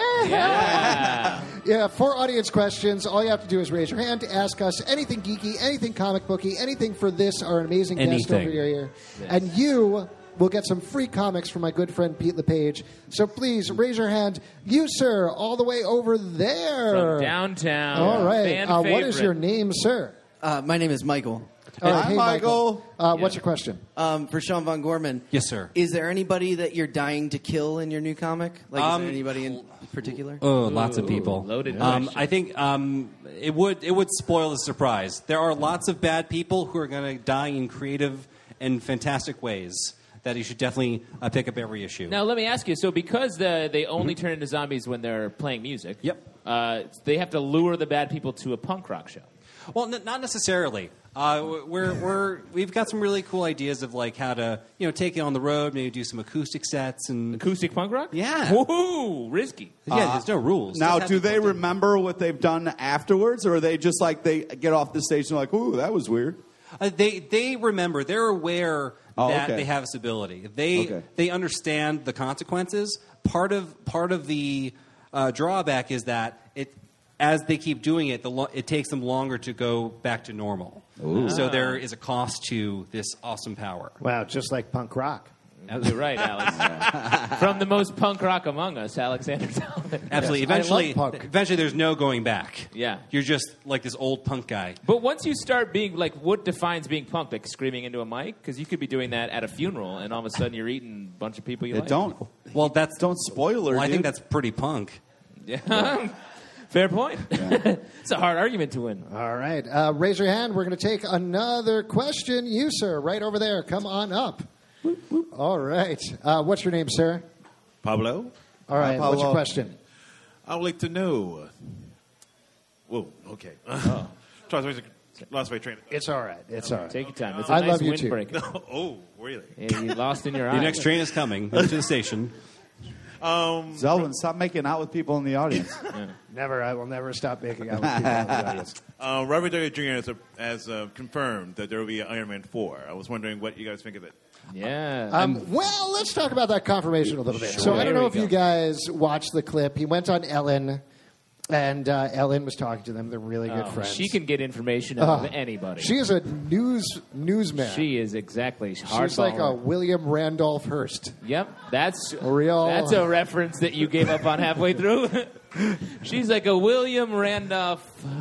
Yeah. Yeah, for audience questions, all you have to do is raise your hand to ask us anything geeky, anything comic booky, anything for this, our amazing guest Anything. over here. And you will get some free comics from my good friend Pete LePage. So please raise your hand. You, sir, all the way over there. From downtown. All right. Fan Uh, what is favorite. your name, sir? Uh, my name is Michael. All right, Hi, hey, Michael. Uh, What's your question? Um, for Sean Von Gorman. Yes, sir. Is there anybody that you're dying to kill in your new comic? Like, is Um, there anybody in particular? Oh, lots of Ooh, people. loaded Um, question. I think um, it would it would spoil the surprise. There are lots of bad people who are going to die in creative and fantastic ways that you should definitely uh, pick up every issue. Now, let me ask you. So, because the, they only turn into zombies when they're playing music, Yep. uh, they have to lure the bad people to a punk rock show. Well, n- not necessarily. Uh, we're we're we've got some really cool ideas of like how to you know take it on the road, maybe do some acoustic sets and Acoustic punk rock? Yeah. Woohoo! Risky. yeah. There's no rules. Now, Just have do people they do- remember what they've done afterwards, or are they just like they get off the stage and like, ooh, that was weird? Uh, they they remember. They're aware Oh, that okay. they have this ability. They Okay. they understand the consequences. Part of part of the uh, drawback is that it as they keep doing it, the lo- it takes them longer to go back to normal. So there is a cost to this awesome power. Wow, just like punk rock. You're right, Alex. From the most punk rock among us, Alexander Talbot. Absolutely. Yes, I Eventually, love punk. eventually, there's no going back. Yeah. You're just like this old punk guy. But once you start being, like, what defines being punk? Like screaming into a mic? Because you could be doing that at a funeral, and all of a sudden you're eating a bunch of people you Yeah, like. don't Well, that's don't spoiler. Well, I think dude. that's pretty punk. Yeah. Fair point. It's a hard argument to win. All right. Uh, raise your hand. We're going to take another question. You, sir, right over there. Come on up. All right. Uh, what's your name, sir? Pablo, All right. Hi, What's your Pablo. question? I would like to know. uh, Whoa, okay. Oh. Lost my train. It's all right. It's all right. Take your time. It's a I nice love you too. windbreaker. Oh, really? Yeah, you lost in your The eyes. next train is coming to the station. Um, Zelvin, stop making out with people in the audience. Never. I will never stop making out with people in the audience. uh, Robert Downey Junior has, a, has uh, confirmed that there will be an Iron Man four. I was wondering what you guys think of it. Yeah. Um, well, let's talk about that confirmation a little bit. So I There don't know we if go. you guys watched the clip. He went on Ellen, and uh, Ellen was talking to them. They're really good Oh, friends. she can get information out Oh, of anybody. She is a news newsman. She is exactly She's hardball. like a William Randolph Hearst. Yep, that's A real- That's a reference that you gave up on halfway through. She's like a William Randolph.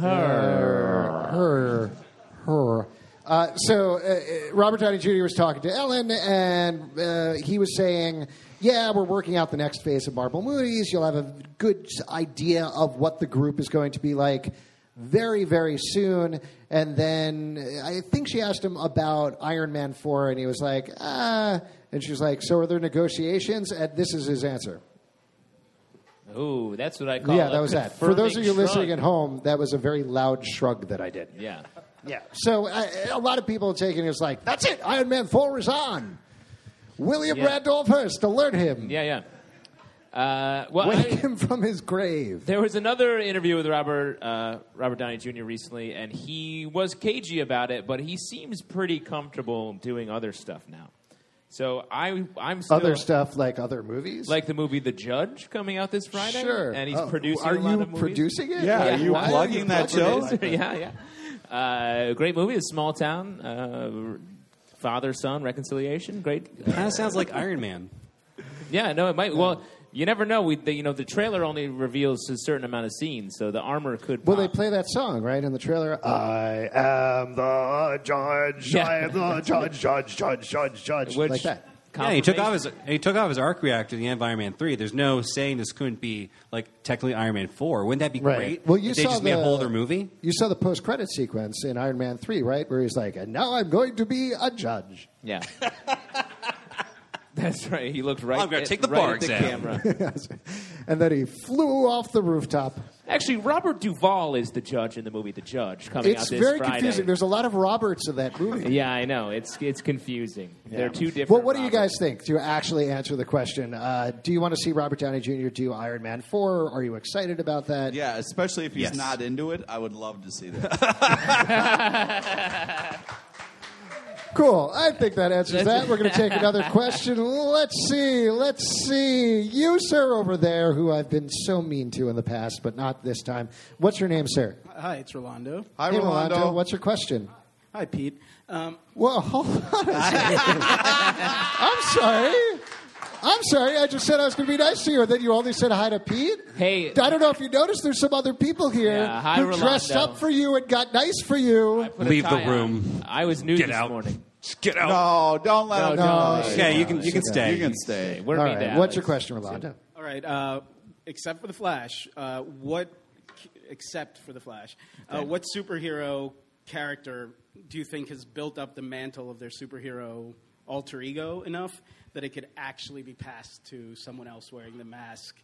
Her. Her, her. Uh, so uh, uh, Robert Downey Junior was talking to Ellen, and uh, he was saying, "Yeah, we're working out the next phase of Marvel movies. You'll have a good idea of what the group is going to be like very, very soon." And then I think she asked him about Iron Man four, and he was like, "Ah." And she was like, "So are there negotiations?" And this is his answer. Ooh, that's what I call. Yeah, a that was that. For those of you confirming listening shrug. at home, that was a very loud shrug that I did. Yeah. Yeah. So uh, a lot of people are taking it as like, that's it, Iron Man four is on. William Yeah. Randolph Hearst, alert him. Yeah, yeah. Uh, well, Wake I- him from his grave. there was another interview with Robert uh, Robert Downey Junior recently, and he was cagey about it, but he seems pretty comfortable doing other stuff now. So I, I'm still Other stuff like other movies? like the movie The Judge coming out this Friday. Sure. and he's Oh, producing. Are a lot you of movies. producing it? Yeah, Like, are you why plugging you that plugging show? it? yeah, yeah. Uh, great movie. A small town. Uh, father son reconciliation. Great. Uh, Kind of sounds like Iron Man. yeah, no, it might. Well, you never know. We, the, you know, the trailer only reveals a certain amount of scenes, so the armor could. Well, pop. they play that song, right, in the trailer? I am the judge. Yeah. I am the judge, judge, judge, judge, judge. Which- like that. Yeah, he took off Confirmation. his he took off his arc reactor at the end of Iron Man three. There's no saying this couldn't be like technically Iron Man four. Wouldn't that be Right. great? Well, you if they saw just the, made a whole other movie. You saw the post-credit sequence in Iron Man three, right, where he's like, "And now I'm going to be a judge." Yeah. That's right. He looked right. I'm gonna at, take the right bar at the exam. camera. And then he flew off the rooftop. Uh, Actually, Robert Duvall is the judge in the movie The Judge coming It's out this very Friday. confusing. There's a lot of Roberts in that movie. Yeah, I know. It's it's confusing. Yeah. They're two different. Well, what do you Roberts. guys think? To actually answer the question, uh, do you want to see Robert Downey Junior do Iron Man four? Are you excited about that? Yeah, especially if he's Yes. not into it, I would love to see that. Cool. I think that answers that. We're going to take another question. Let's see. Let's see. You, sir, over there, who I've been so mean to in the past, but not this time. What's your name, sir? Hi, it's Rolando. Hi, Hey, Rolando. What's your question? Hi, Pete. Um, Well, hold on a second. I'm sorry. I'm sorry. I just said I was going to be nice to you, and then you only said hi to Pete? Hey. I don't know if you noticed there's some other people here Yeah, hi, who dressed Rolando. up for you and got nice for you. Put a Leave the tie on. room. I was nude Get this out. morning. Just get out. No, don't let No, him. don't. stay. Okay, you can you can stay. You can stay. We're All mean right. to What's Alex. your question, Rolando? all right. Uh, except for the Flash, uh, what? Except for the Flash, uh, what superhero character do you think has built up the mantle of their superhero alter ego enough that it could actually be passed to someone else wearing the mask?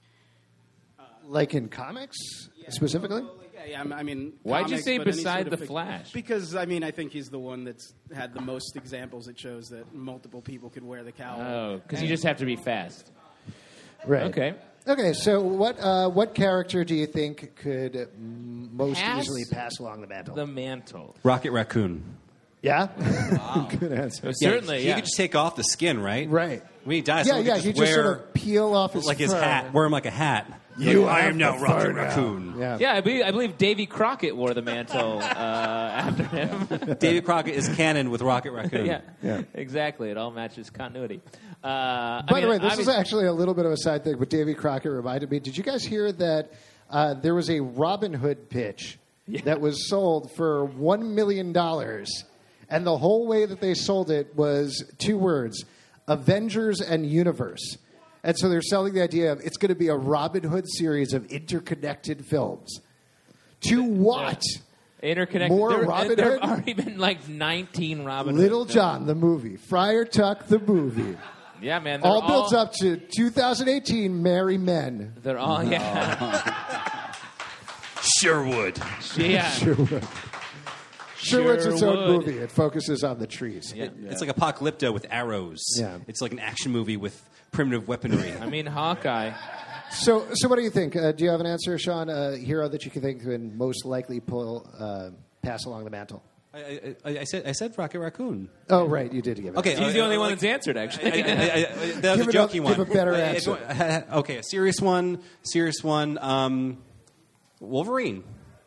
Like in comics, specifically? Well, yeah, yeah, I mean, Why'd you comics, say but any beside sort of the fig- Flash? Because I mean, I think he's the one that's had the most examples that shows that multiple people could wear the cowl. Oh, because you just have to be fast. Right. Okay. Okay, so what uh, what character do you think could mm, most Pass easily pass along the mantle? The mantle. Rocket Raccoon. yeah? Good answer. So certainly, he yeah. could just take off the skin, right? Right. When he dies, Yeah, someone yeah, could he just just wear sort of peel off his like his fur. hat, wear him like a hat. You I have am now the Rocket fur now. Raccoon. Yeah. Yeah, I believe, I believe Davy Crockett wore the mantle uh, after him. David Crockett is canon with Rocket Raccoon. yeah, Yeah. exactly. It all matches continuity. Uh, I By mean, the way, this is obvi- actually a little bit of a side thing, but Davy Crockett reminded me. Did you guys hear that uh, there was a Robin Hood pitch that was sold for one million dollars, and the whole way that they sold it was two words, Avengers and Universe. And so they're selling the idea of it's going to be a Robin Hood series of interconnected films. To what? interconnected. More there, Robin there Hood? have already been like nineteen Robin Hood Little films. John, the movie. Friar Tuck, the movie. Yeah, man. They're All builds up to two thousand eighteen Merry Men. They're all, yeah. Sherwood. yeah. Sherwood. Sherwood's its own Sherwood. movie. It focuses on the trees. Yeah. It's like Apocalypto with arrows. Yeah. It's like an action movie with primitive weaponry. I mean, Hawkeye. So, so what do you think? Uh, do you have an answer, Sean? A hero that you can think would most likely pull, uh, pass along the mantle? I, I, I said I said Rocket Raccoon. Oh, right, you did give it. Okay, He's uh, the only uh, one like- that's answered, I, actually. I, I, I, that was Give a it jokey a- one. give a better Uh, answer. if- okay, a serious one. Serious one. Um, Wolverine.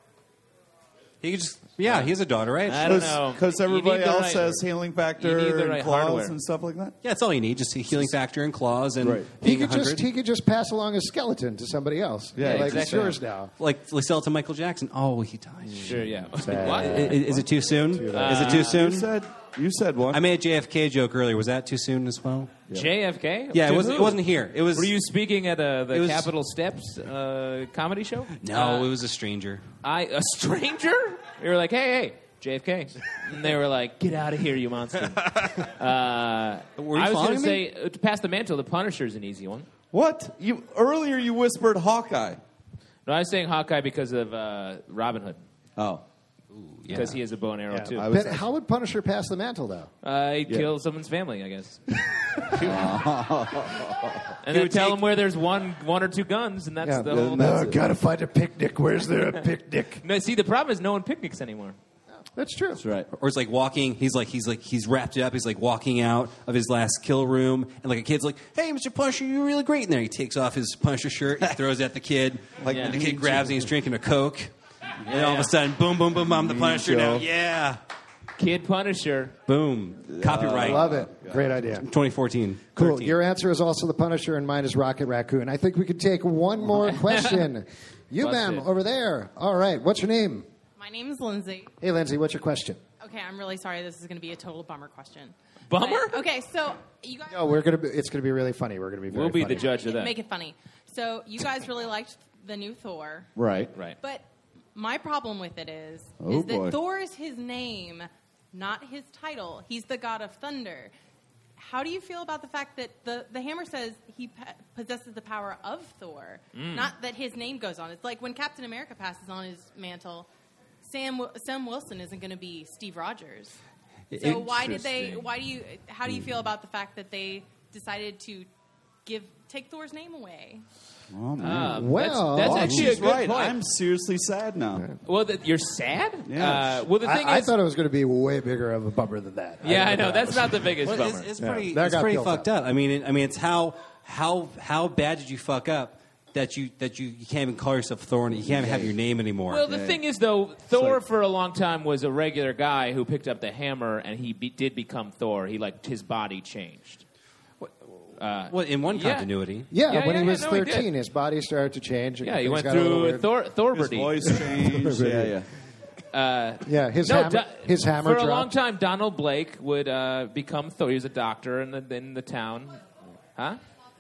He could just yeah, he has a daughter, right? I don't know. Because You everybody need the else right- says healing you factor need the and right claws hardware. and stuff like that. Yeah, that's all you need. Just a healing factor and claws and Right. He being could one hundred. just he could just pass along his skeleton to somebody else. Yeah, like exactly. it's yours now. like they sell it to Michael Jackson. Oh, he died. Sure, yeah. Bad. What? I- Is, it too soon? Is it too You soon? said you said one. I made a J F K joke earlier. Was that too soon as well? J F K? Yeah, To it wasn't. who? It wasn't here. It was. Were you speaking at uh, the It was- Capitol Steps uh, comedy show? No, Uh, it was a stranger. I a stranger? They were like, hey, hey, J F K. And they were like, get out of here, you monster. Uh, Were you I was going following to me? say, uh, to pass the mantle, the Punisher's an easy one. What? You earlier you whispered Hawkeye. No, I was saying Hawkeye because of uh, Robin Hood. Oh. Because he has a bow and arrow, too. I was But how would Punisher pass the mantle, though? Uh, he'd kill someone's family, I guess. and then would tell take- them where there's one, one or two guns, and that's Yeah, the yeah, whole. no, gotta find a picnic. Where's there a picnic? No, see, the problem is no one picnics anymore. That's true. That's right. Or it's like walking. He's like he's like he's wrapped up. He's like walking out of his last kill room, and like a kid's like, "Hey, Mister Punisher, you're really great in there." He takes off his Punisher shirt, he throws it at the kid. Like Yeah. the kid grabs it, and he's drinking a Coke, and all of a sudden, boom, boom, boom, I'm the Punisher now. Joe. Yeah, Kid Punisher. boom, copyright. Love it. Great idea. twenty fourteen. Cool. thirteen. Your answer is also the Punisher, and mine is Rocket Raccoon. I think we could take one more question. You, ma'am, Busted. over there. All right. What's your name? My name is Lindsay. Hey, Lindsay. What's your question? Okay, I'm really sorry. This is going to be a total bummer question. Bummer? But- okay, so you guys No, we're gonna. Be, it's gonna be really funny. We're gonna be. Very We'll be funny. the judge of make, that. make it funny. So you guys really liked the new Thor, Right. Right. but my problem with it is, Oh, is that boy. Thor is his name, not his title. He's the god of thunder. how do you feel about the fact that the, the hammer says he p- possesses the power of Thor, Mm. not that his name goes on? It's like when Captain America passes on his mantle, Sam Sam Wilson isn't going to be Steve Rogers. So why did they? Interesting. Why do you? How do you feel about the fact that they decided to give take Thor's name away? Oh, man. Uh, Well- that's, Oh, that's actually a she's good right. point. I'm seriously sad now. well, that you're sad. Yeah. Uh, well, the thing I, I is, thought it was going to be way bigger of a bummer than that. yeah, I didn't know that that's was- not the biggest Well, bummer. it's, it's Yeah. pretty, That it's got pretty built fucked up. up. I mean, it, I mean, it's how how how bad did you fuck up that you that you, you can't even call yourself Thor and you can't even have your name anymore. Well, the thing is, though, Thor like- for a long time was a regular guy who picked up the hammer, and he be- did become Thor. He like his body changed. Uh, well, in one yeah. continuity. Yeah, Yeah, when yeah, he yeah, was no, he did. thirteen, his body started to change. and yeah, he things went got a little through weird. Thor, His Thorberty. voice changed. yeah, yeah. Yeah, his No, hammer, Do- his hammer for dropped. a long time, Donald Blake would uh, become Thor. He was a doctor in the in the town, huh?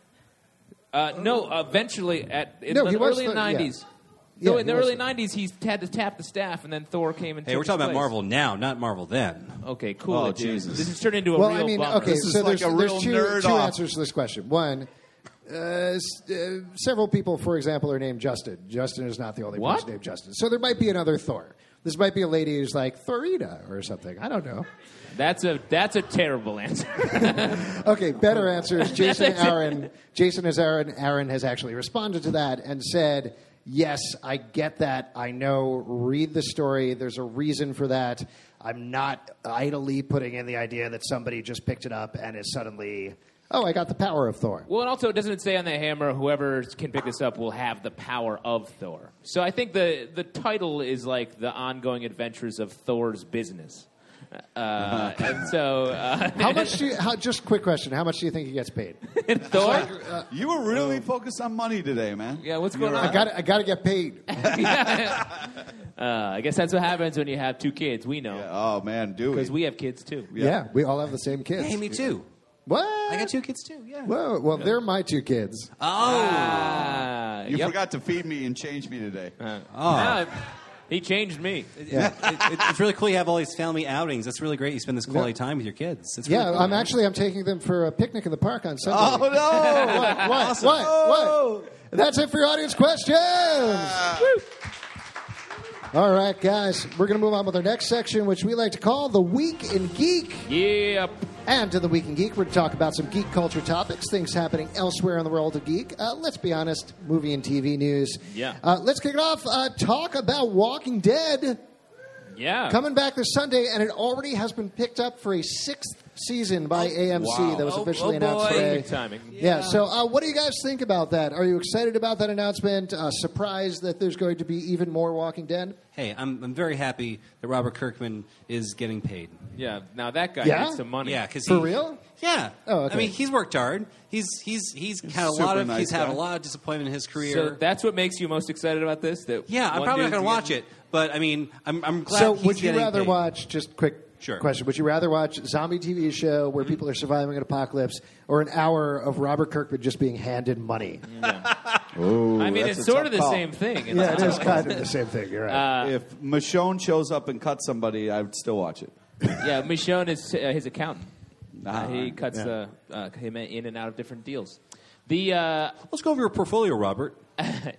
Uh, no, eventually at in No, the he was early the- yeah. nineties. No, Yeah, in the he was early the- nineties, he had to tap the staff, and then Thor came and. Hey, took we're talking his about place. Marvel now, not Marvel then. Okay, cool. Oh, dude. Jesus. This has turned into a Well, real I mean, bummer. okay, This is so like there's, a there's real two, nerd two off. answers to this question. One, uh, s- uh, several people, for example, are named Justin. Justin is not the only What? person named Justin. So there might be another Thor. This might be a lady who's like Thorita or something. I don't know. That's a that's a terrible answer. Okay, better answer is Jason That's it. Aaron. Jason is Aaron. Aaron has actually responded to that and said, yes, I get that. I know. Read the story. There's a reason for that. I'm not idly putting in the idea that somebody just picked it up and is suddenly, oh, I got the power of Thor. Well, and also, doesn't it say on the hammer, whoever can pick this up will have the power of Thor? So I think the the title is like the ongoing adventures of Thor's business. Uh, and so, uh, How much do you, how, just quick question, how much do you think he gets paid? Thor? You were really focused on money today, man. Yeah, what's going on? I got I got to get paid. uh, I guess that's what happens when you have two kids. We know Yeah, oh, man, do because we? we have kids too. Yeah. we all have the same kids. Hey, me too. What? I got two kids too. Yeah. Whoa, well, they're my two kids. Oh. Ah, You yep. forgot to feed me and change me today. Uh, Oh. ah, he changed me. Yeah. It, it, it's really cool you have all these family outings. That's really great. You spend this quality Yeah. time with your kids. It's Yeah, really cool. I'm actually I'm taking them for a picnic in the park on Sunday. Oh, no! What? What? What? What? That's it for your audience questions. Woo. All right, guys, we're going to move on with our next section, which we like to call the Week in Geek. Yep. And to the Week in Geek, we're going to talk about some geek culture topics, things happening elsewhere in the world of geek. Uh, let's be honest, movie and T V news. Yeah. Uh, let's kick it off. Uh, talk about Walking Dead. Yeah. Coming back this Sunday, and it already has been picked up for a sixth season by A M C wow. that was Oh, officially oh, announced boy. today. Perfect timing. Yeah, so uh, what do you guys think about that? Are you excited about that announcement? Uh, surprised that there's going to be even more Walking Dead? Hey, I'm, I'm very happy that Robert Kirkman is getting paid. Yeah. Now that guy Yeah? needs some money. Yeah, because For real? Yeah. Oh, okay. I mean, he's worked hard. He's he's he's had a super lot of nice he's had guy. a lot of disappointment in his career. So that's what makes you most excited about this? That yeah, I'm one probably not dude's going to watch getting- it, but I mean, I'm I'm glad. So he's would you getting rather paid. watch, just quick Sure. question, would you rather watch a zombie T V show where people are surviving an apocalypse or an hour of Robert Kirkman just being handed money? Ooh, I mean, that's it's a sort tough of the call. same thing. in Yeah, it some is ways. kind of the same thing. You're right. If Michonne shows up and cuts somebody, I would still watch it. Yeah, Michonne is uh, his accountant. Uh, Ah, he cuts yeah. uh, uh, him in and out of different deals. The uh, Let's go over your portfolio, Robert. that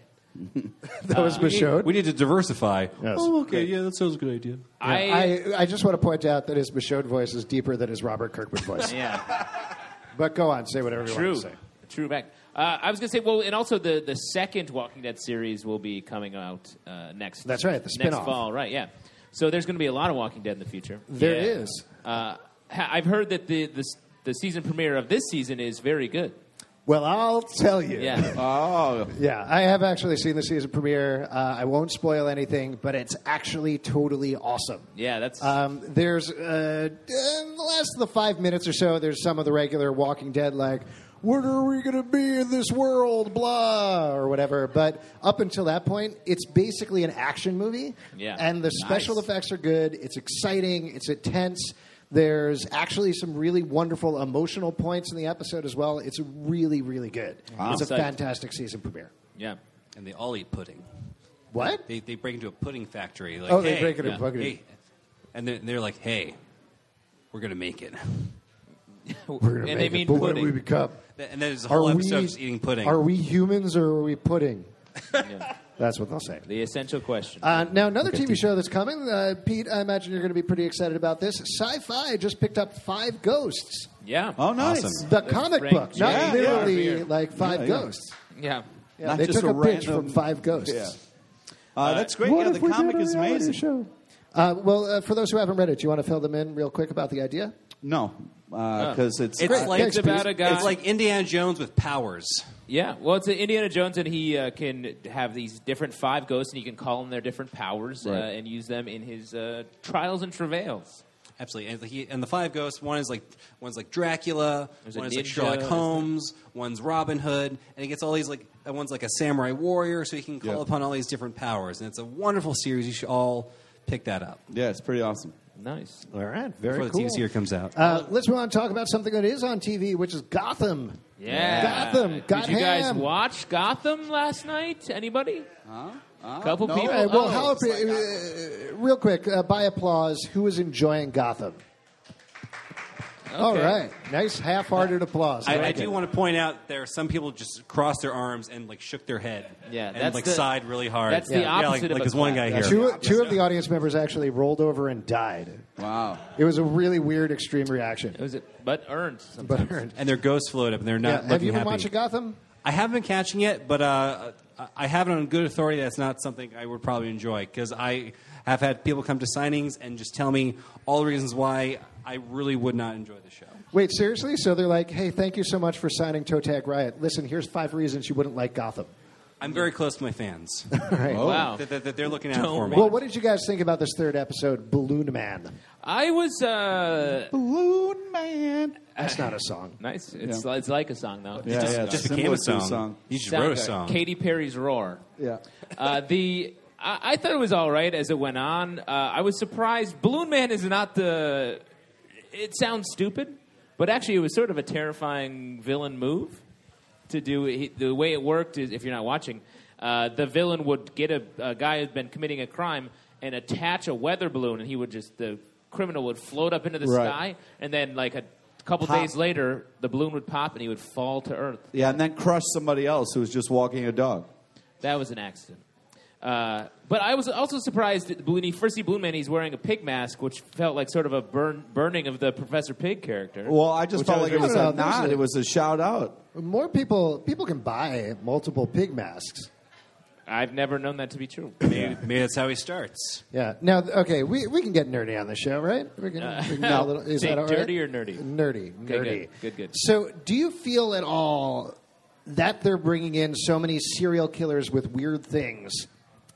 was Michonne. We need to diversify. Yes. Oh, okay. Yeah, that sounds a good idea. I, I, I just want to point out that his Michonne voice is deeper than his Robert Kirkman voice. yeah, But go on, say whatever you true, want to say. true back. Uh, I was going to say, well, and also the, the second Walking Dead series will be coming out uh, next. That's right, the next spin-off. fall, right? Yeah. So there's going to be a lot of Walking Dead in the future. There yeah. is. Uh, ha- I've heard that the, the the season premiere of this season is very good. Well, I'll tell you. Yeah. Oh, Yeah, I have actually seen the season premiere. Uh, I won't spoil anything, but it's actually totally awesome. Yeah, that's Um, there's uh, in the last the five minutes or so. There's some of the regular Walking Dead like, "What are we going to be in this world?" Blah or whatever. But up until that point, it's basically an action movie. Yeah. and the special Nice. effects are good. It's exciting. It's intense. There's actually some really wonderful emotional points in the episode as well. It's really, really good. It's a Psyched. fantastic season premiere. yeah. And they all eat pudding. What? They they break into a pudding factory. Like, Oh, they hey, break into yeah, a pudding. Hey, and they're, they're like, "Hey, we're gonna make it." We're gonna And make they it, mean but what do pudding. we become? And then there's a whole Are episode we- of just eating pudding. Are we humans or are we pudding? Yeah. That's what they'll say. The essential question. Uh, now, another T V show that's coming, uh, Pete, I imagine you're going to be pretty excited about this. Sci-Fi just picked up Five Ghosts. yeah. Oh, nice. Awesome. The comic Frank book, not Yeah, literally yeah. like Five Yeah, yeah. Ghosts. Yeah. Yeah, Not they just took a a pitch random- from Five Ghosts. Yeah. Uh, that's great. What Yeah, if the we comic did a is reality amazing. show? Uh, well, uh, for those who haven't read it, do you want to fill them in real quick about the idea? No, because it's It's Great. like Thanks, It's about Pete. a guy. it's like Indiana Jones with powers. Yeah, well, it's Indiana Jones, and he uh, can have these different five ghosts, and he can call them their different powers uh, Right. and use them in his uh, trials and travails. Absolutely, and, he, and the five ghosts. One is like one's like Dracula, There's a one is like ninja, Sherlock isn't Holmes, one's Robin Hood, and he gets all these like uh, one's like a samurai warrior, so he can call Yeah. upon all these different powers. And it's a wonderful series. You should all pick that up yeah, it's pretty awesome. Nice. All right, very before the cool. T V series comes out. Uh, let's move on and talk about something that is on T V, which is Gotham. Yeah. Gotham. Did you guys Gotham. watch Gotham last night? Anybody? Huh? Uh, Couple no. people. All right, well, Oh, how, it's like uh, real quick, uh, by applause, who is enjoying Gotham? All Okay. right, nice half-hearted applause. I, I like do it. want to point out there are some people just crossed their arms and like shook their head. Yeah, and that's like the- sighed really hard. that's the yeah, opposite like, of like a this one clap. guy Yeah, here. Two, two of the audience members actually rolled over and died. Wow. It was a really weird, extreme reaction. It was, but earned. Sometimes. But And their ghosts float up, and they're not. yeah, looking have you been happy. watching Gotham? I haven't been catching it, but uh, I have it on good authority. That's not something I would probably enjoy because I have had people come to signings and just tell me all the reasons why I really would not enjoy the show. Wait, seriously? So they're like, hey, thank you so much for signing Toe Tag Riot. Listen, here's five reasons you wouldn't like Gotham. I'm very close to my fans. All right. Wow. that, that, that they're looking out Don't- for me. Well, what did you guys think about this third episode, Balloon Man? I was uh, Balloon Man. That's not a song. nice. It's, Yeah. it's like a song, though. Yeah, just, yeah, just similar became a to a song. song. You just Sound wrote a guy. song. Katy Perry's Roar. Yeah. Uh, the I, I thought it was all right as it went on. Uh, I was surprised. Balloon Man is not the. It sounds stupid, but actually, it was sort of a terrifying villain move to do. He, the way it worked is, if you're not watching, uh, the villain would get a, a guy who's been committing a crime and attach a weather balloon, and he would just the criminal would float up into the Right. sky, and then like a couple Pop. days later, the balloon would pop and he would fall to earth. Yeah, and then crush somebody else who was just walking a dog. That was an accident. Uh, but I was also surprised that when he first see Balloon Man, he's wearing a pig mask, which felt like sort of a burn, burning of the Professor Pig character. Well, I just Which felt I like it was was really- a No, no, there's nod. a- It was a shout out. More people people can buy multiple pig masks. I've never known that to be true. Maybe, maybe that's how he starts. Yeah. Now, okay, we, we can get nerdy on the show, right? We can, Uh, we can get a little, is say that all right? dirty or nerdy? Nerdy. Okay, Nerdy. good, good, good. So, do you feel at all that they're bringing in so many serial killers with weird things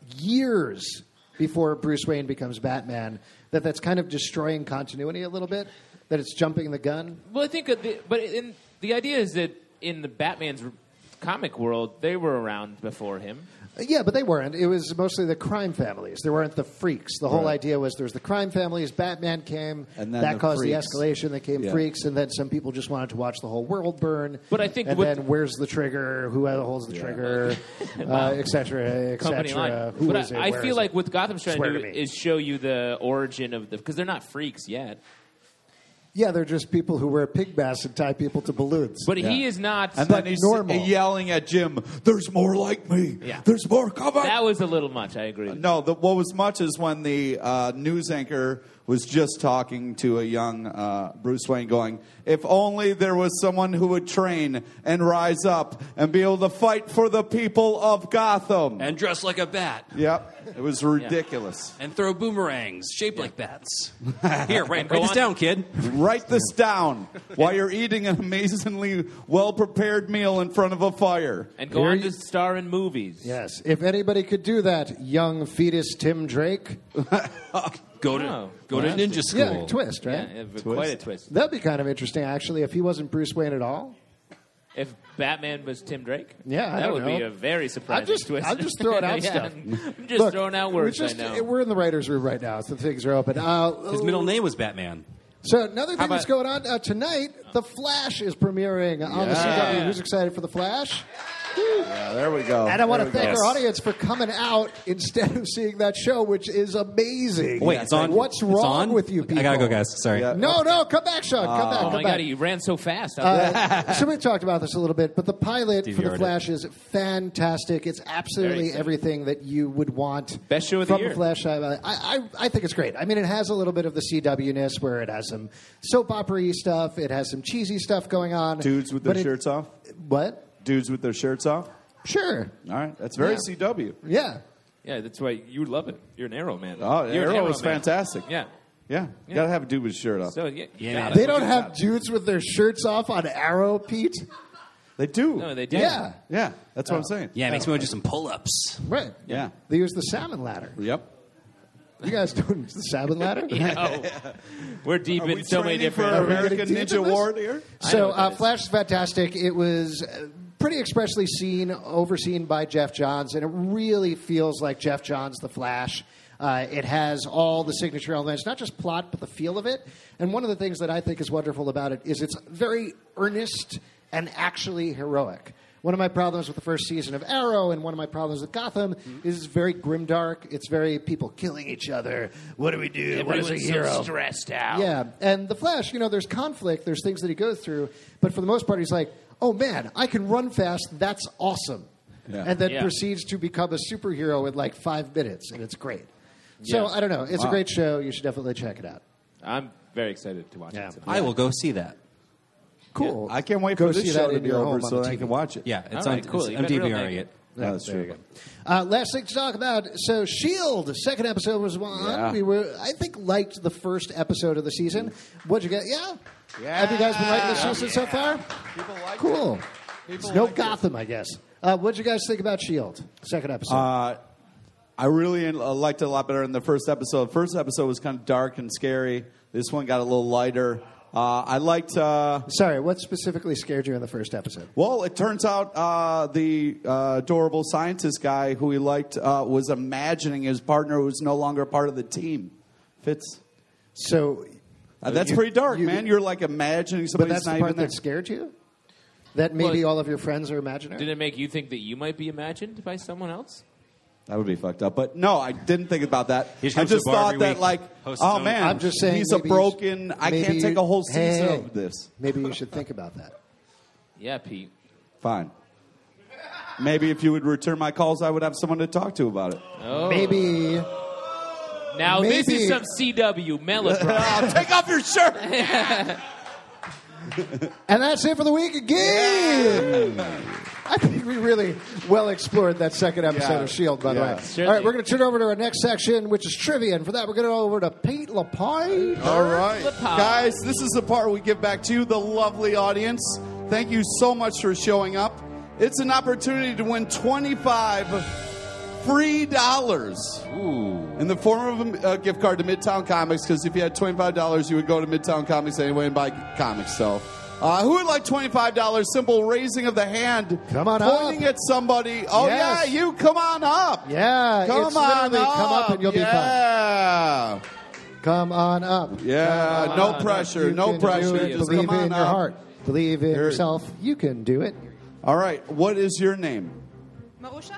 years before Bruce Wayne becomes Batman that that's kind of destroying continuity a little bit? That it's jumping the gun? Well, I think, that the, but in, the idea is that in the Batman's comic world, they were around before him. Yeah, but they weren't. It was mostly the crime families. There weren't the freaks. The whole Right. idea was there's the crime families, Batman came, And then that the caused freaks. the escalation, there came Yeah. freaks, and then some people just wanted to watch the whole world burn. But I think And what- then where's the trigger? Who holds the trigger? uh, et cetera, et Company cetera. line. Who But is it? I, I Where feel is like it? what Gotham's trying Swear to to do me. is show you the origin of the... Because they're not freaks yet. Yeah, they're just people who wear pig masks and tie people to balloons. But Yeah. he is not... And then he's normal. yelling at Jim, "There's more like me. Yeah. There's more coming." that was a little much, I agree. No, the, what was much is when the uh, news anchor was just talking to a young uh, Bruce Wayne going, "If only there was someone who would train and rise up and be able to fight for the people of Gotham." And dress like a bat. Yep, it was ridiculous. And throw boomerangs shaped like bats. Here, write, go write this on. down, kid. Write this down while you're eating an amazingly well-prepared meal in front of a fire. And go Here on you- to star in movies. yes, if anybody could do that, young fetus Tim Drake. Go to Oh, go to well, ninja school. Yeah, twist, Yeah, right? yeah, but quite a twist. That'd be kind of interesting, actually, if he wasn't Bruce Wayne at all. If Batman was Tim Drake, Yeah, I that don't would be know. a very surprising I'm just, twist. I'm just throwing out Yeah, stuff. I'm just Look, throwing out we're words. just- I know. We're in the writers' room right now, so things are open. Uh, His middle name was Batman. So another thing How that's about- going on uh, tonight, The Flash is premiering on the C Yeah. W. Who's excited for The Flash? Yeah, there we go. And I want to There we thank go. our audience for coming out instead of seeing that show, which is amazing. Wait, it's on. What's It's wrong on? with you people? I gotta go, guys. Sorry. Yeah. No, no, come back, Sean. Come back. Oh come my back. god, he ran so fast. Uh, so we talked about this a little bit, but the pilot for D V R'd The it. Flash is fantastic. It's Very absolutely exciting. everything that you would want Best show of the from year. The Flash. I, I, I think it's great. I mean, it has a little bit of the C W-ness where it has some soap opera-y stuff. It has some cheesy stuff going on. Dudes with their but it- shirts off? What? Dudes with their shirts off? Sure. All right. That's very Yeah. C W. Yeah. Yeah, that's why you would love it. You're an Arrow man. Oh, You're an Arrow was man. fantastic. Yeah. Yeah. You got to have a dude with his shirt off. So yeah, Yeah, yeah man. They don't have dudes with their shirts off on Arrow, Pete? They do. No, they do. Yeah. Yeah. That's what I'm saying. Yeah, it makes me want to do some pull-ups. Right. Yeah. They use the salmon ladder. Yep. You guys don't use the salmon ladder? Oh. We're deep Are in we so many training for different. American Are we getting deep in Ninja this? Warrior? I know So what that uh, is. Flash is fantastic. It was uh, pretty expressly seen, overseen by Jeff Johns, and it really feels like Jeff Johns' The Flash. Uh, it has all the signature elements, not just plot, but the feel of it. And one of the things that I think is wonderful about it is it's very earnest and actually heroic. One of my problems with the first season of Arrow and one of my problems with Gotham is it's very grimdark. It's very people killing each other. What do we do? What is a Everyone's hero? so stressed out. Yeah, and the Flash, you know, there's conflict, there's things that he goes through, but for the most part, he's like, oh man, I can run fast, that's awesome. Yeah. And then Yeah. proceeds to become a superhero in like five minutes, and it's great. So, Yeah. I don't know, it's a Wow. great show, you should definitely check it out. I'm very excited to watch Yeah. it. tonight. I will go see that. Cool. I can't wait Go for this see show that to in be your over home on so the that I T V. can watch it. Yeah, it's All on. right, cool. It's, You've I'm been real DVRing naked. it. Yeah, that's there true. you go. Uh, last thing to talk about. So, Shield, second episode was on. Yeah. We were, I think, liked the first episode of the season. What'd you get? Yeah? Yeah. Have you guys been liking the season so far? People like Cool. People no like it. Gotham, I guess. Uh, what'd you guys think about Shield, second episode? Uh, I really uh, liked it a lot better in the first episode. First episode was kind of dark and scary. This one got a little lighter. Uh, I liked. Uh, Sorry, what specifically scared you in the first episode? well, it turns out uh, the uh, adorable scientist guy who he liked uh, was imagining his partner who was no longer part of the team. Fitz. So, Uh, that's you- pretty dark, you- man. You're like imagining but somebody's that's not the even part there. that scared you? That maybe Well, all of your friends are imaginary? Did it make you think that you might be imagined by someone else? That would be fucked up. But no, I didn't think about that. He just I goes to just the bar thought every that, week, like, hosts his oh own- man, I'm just saying he's a maybe you broken. should- I can't maybe take you- a whole hey, season hey, of this. Maybe you should think about that. Yeah, Pete. Fine. Maybe if you would return my calls, I would have someone to talk to about it. Oh. Maybe. Now this maybe- is some C W melodrama. Oh, take off your shirt. And that's it for the week again. I think we really well explored that second episode Yeah. of Shield, by the Yeah. way. Sure All right, did. we're going to turn over to our next section, which is trivia. And for that, we're going to go over to Pete LaPie. All right. Lapine. Guys, this is the part we give back to you, the lovely audience. Thank you so much for showing up. It's an opportunity to win twenty-five free dollars in the form of a, a gift card to Midtown Comics, because if you had twenty-five dollars, you would go to Midtown Comics anyway and buy comics. So, uh, who would like twenty-five dollars? Simple raising of the hand. Come on Pointing up. at somebody. Oh, Yes. yeah, you come on up. Yeah, Come it's on literally up. come up and you'll be fine. Yeah. Come on up. Yeah, Come no on. pressure, You no can pressure. do it. Just Believe come on in your up. heart. Believe in Here- yourself. You can do it. All right, what is your name? Marusha?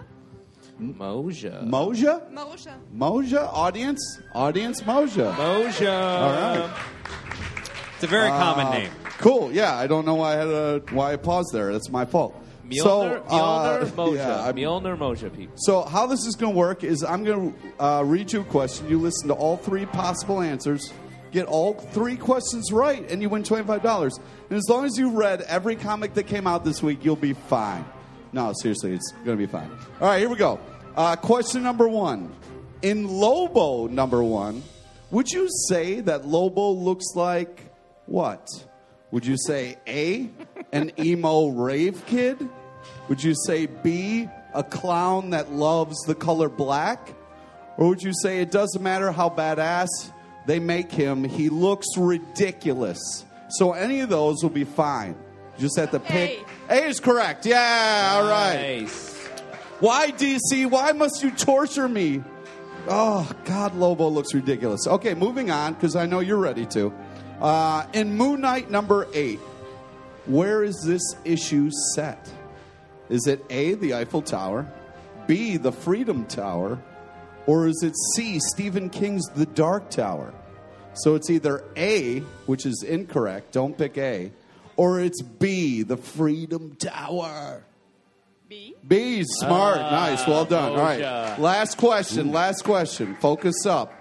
Moja. Moja? Marusha. Moja? Audience? Audience Moja. Moja. All right. It's a very common name. Cool. Yeah, I don't know why I had a, why I paused there. That's my fault. Mjolnir, So, uh, Mjolnir, Moja. yeah, I'm- Mjolnir, Moja, Pete. So how this is going to work is I'm going to uh, read you a question. You listen to all three possible answers, get all three questions right, and you win twenty-five dollars. And as long as you read every comic that came out this week, you'll be fine. No, seriously, it's going to be fine. All right, here we go. Uh, question number one. In Lobo number one, would you say that Lobo looks like what? Would you say A, an emo rave kid? Would you say B, a clown that loves the color black? Or would you say it doesn't matter how badass they make him, he looks ridiculous? So any of those will be fine. You just have to pick. A is correct. Yeah, all right. Nice. Why, D C? Why must you torture me? Oh, God, Lobo looks ridiculous. Okay, moving on, because I know you're ready to. Uh, in Moon Knight number eight, where is this issue set? Is it A, the Eiffel Tower, B, the Freedom Tower, or is it C, Stephen King's The Dark Tower? So it's either A, which is incorrect, don't pick A, or it's B, the Freedom Tower. B? B, smart. Uh, nice, well done. All right, Moja. last question, last question. Focus up.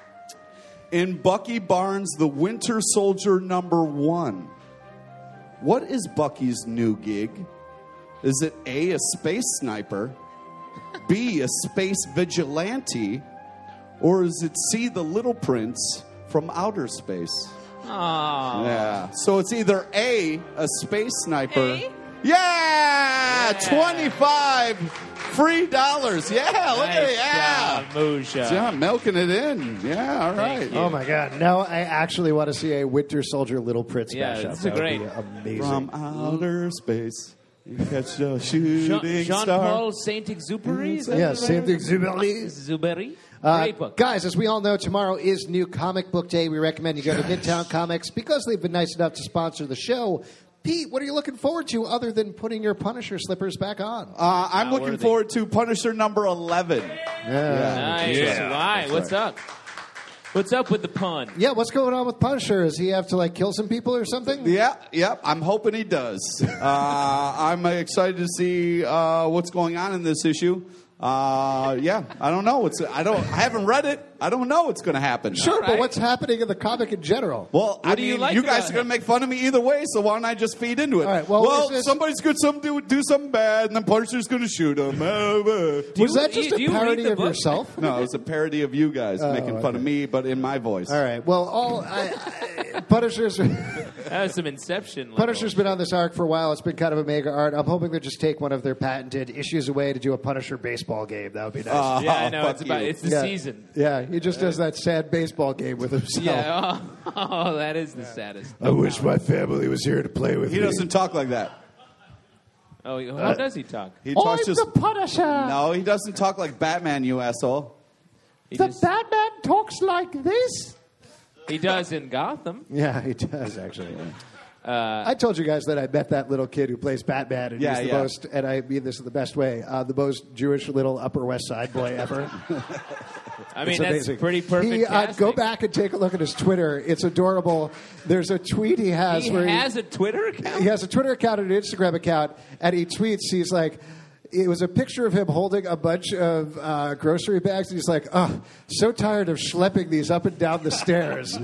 In Bucky Barnes' The Winter Soldier number one, what is Bucky's new gig? Is it A, a space sniper, B, a space vigilante, or is it C, the Little Prince from outer space? Aw. Yeah. So it's either A, a space sniper. A? Yeah! Yeah. twenty-five free dollars. Yeah, look at it. Nice Yeah. job, Moja. Yeah, milking it in. Yeah, all right. Thank you. Oh my God! Now I actually want to see a Winter Soldier Little Prince Yeah, mashup. this is That would great. be amazing. From outer space, you catch a shooting Jean star. Paul Saint Exupéry. Is that Yeah, right? same thing. Zubeli. Exupéry. Uh, Great book. guys, as we all know, tomorrow is New Comic Book Day. We recommend you go to Midtown Comics because they've been nice enough to sponsor the show. Pete, what are you looking forward to other than putting your Punisher slippers back on? Uh, I'm Not looking worthy. forward to Punisher number eleven. Nice. Yeah. Why? What's up? What's up with the pun? Yeah, what's going on with Punisher? Does he have to like kill some people or something? Yeah, yeah. I'm hoping he does. Uh, I'm excited to see uh, what's going on in this issue. Uh, yeah, I don't know. It's I don't. I haven't read it. I don't know what's going to happen. Sure, right. but what's happening in the comic in general? Well, I What do mean, you like you guys about are going him? to make fun of me either way, so why don't I just feed into it? All right, well, is this- somebody's going to some, do, do something bad, and then Punisher's going to shoot him. Was you- that just do a you read parody the of book? yourself? No, it was a parody of you guys making fun of me, but in my voice. All right. Well, all I, I, Punisher's That was some Inception. level. Punisher's been on this arc for a while. It's been kind of a mega art. I'm hoping they'll just take one of their patented issues away to do a Punisher baseball game. That would be nice. Uh, Yeah, I know. fuck It's about. you. It's the yeah. season. Yeah, he just does that sad baseball game with himself. Yeah. Oh, oh, that is the saddest. I wish my family was here to play with He me. doesn't talk like that. Oh, how does he talk? He I'm talks just. the Punisher. No, he doesn't talk like Batman, you asshole. He, The just, Batman talks like this. he does in Gotham. Yeah, he does actually. I told you guys that I met that little kid who plays Batman, and Yeah, he's the yeah. most, and I mean this in the best way, uh, the most Jewish little Upper West Side boy ever. I mean, It's that's amazing. pretty perfect. He, uh, casting. go back and take a look at his Twitter. It's adorable. There's a tweet he has He where has a Twitter account. he has a Twitter account and an Instagram account, and he tweets. He's like, it was a picture of him holding a bunch of uh, grocery bags, and he's like, "Oh, so tired of schlepping these up and down the stairs."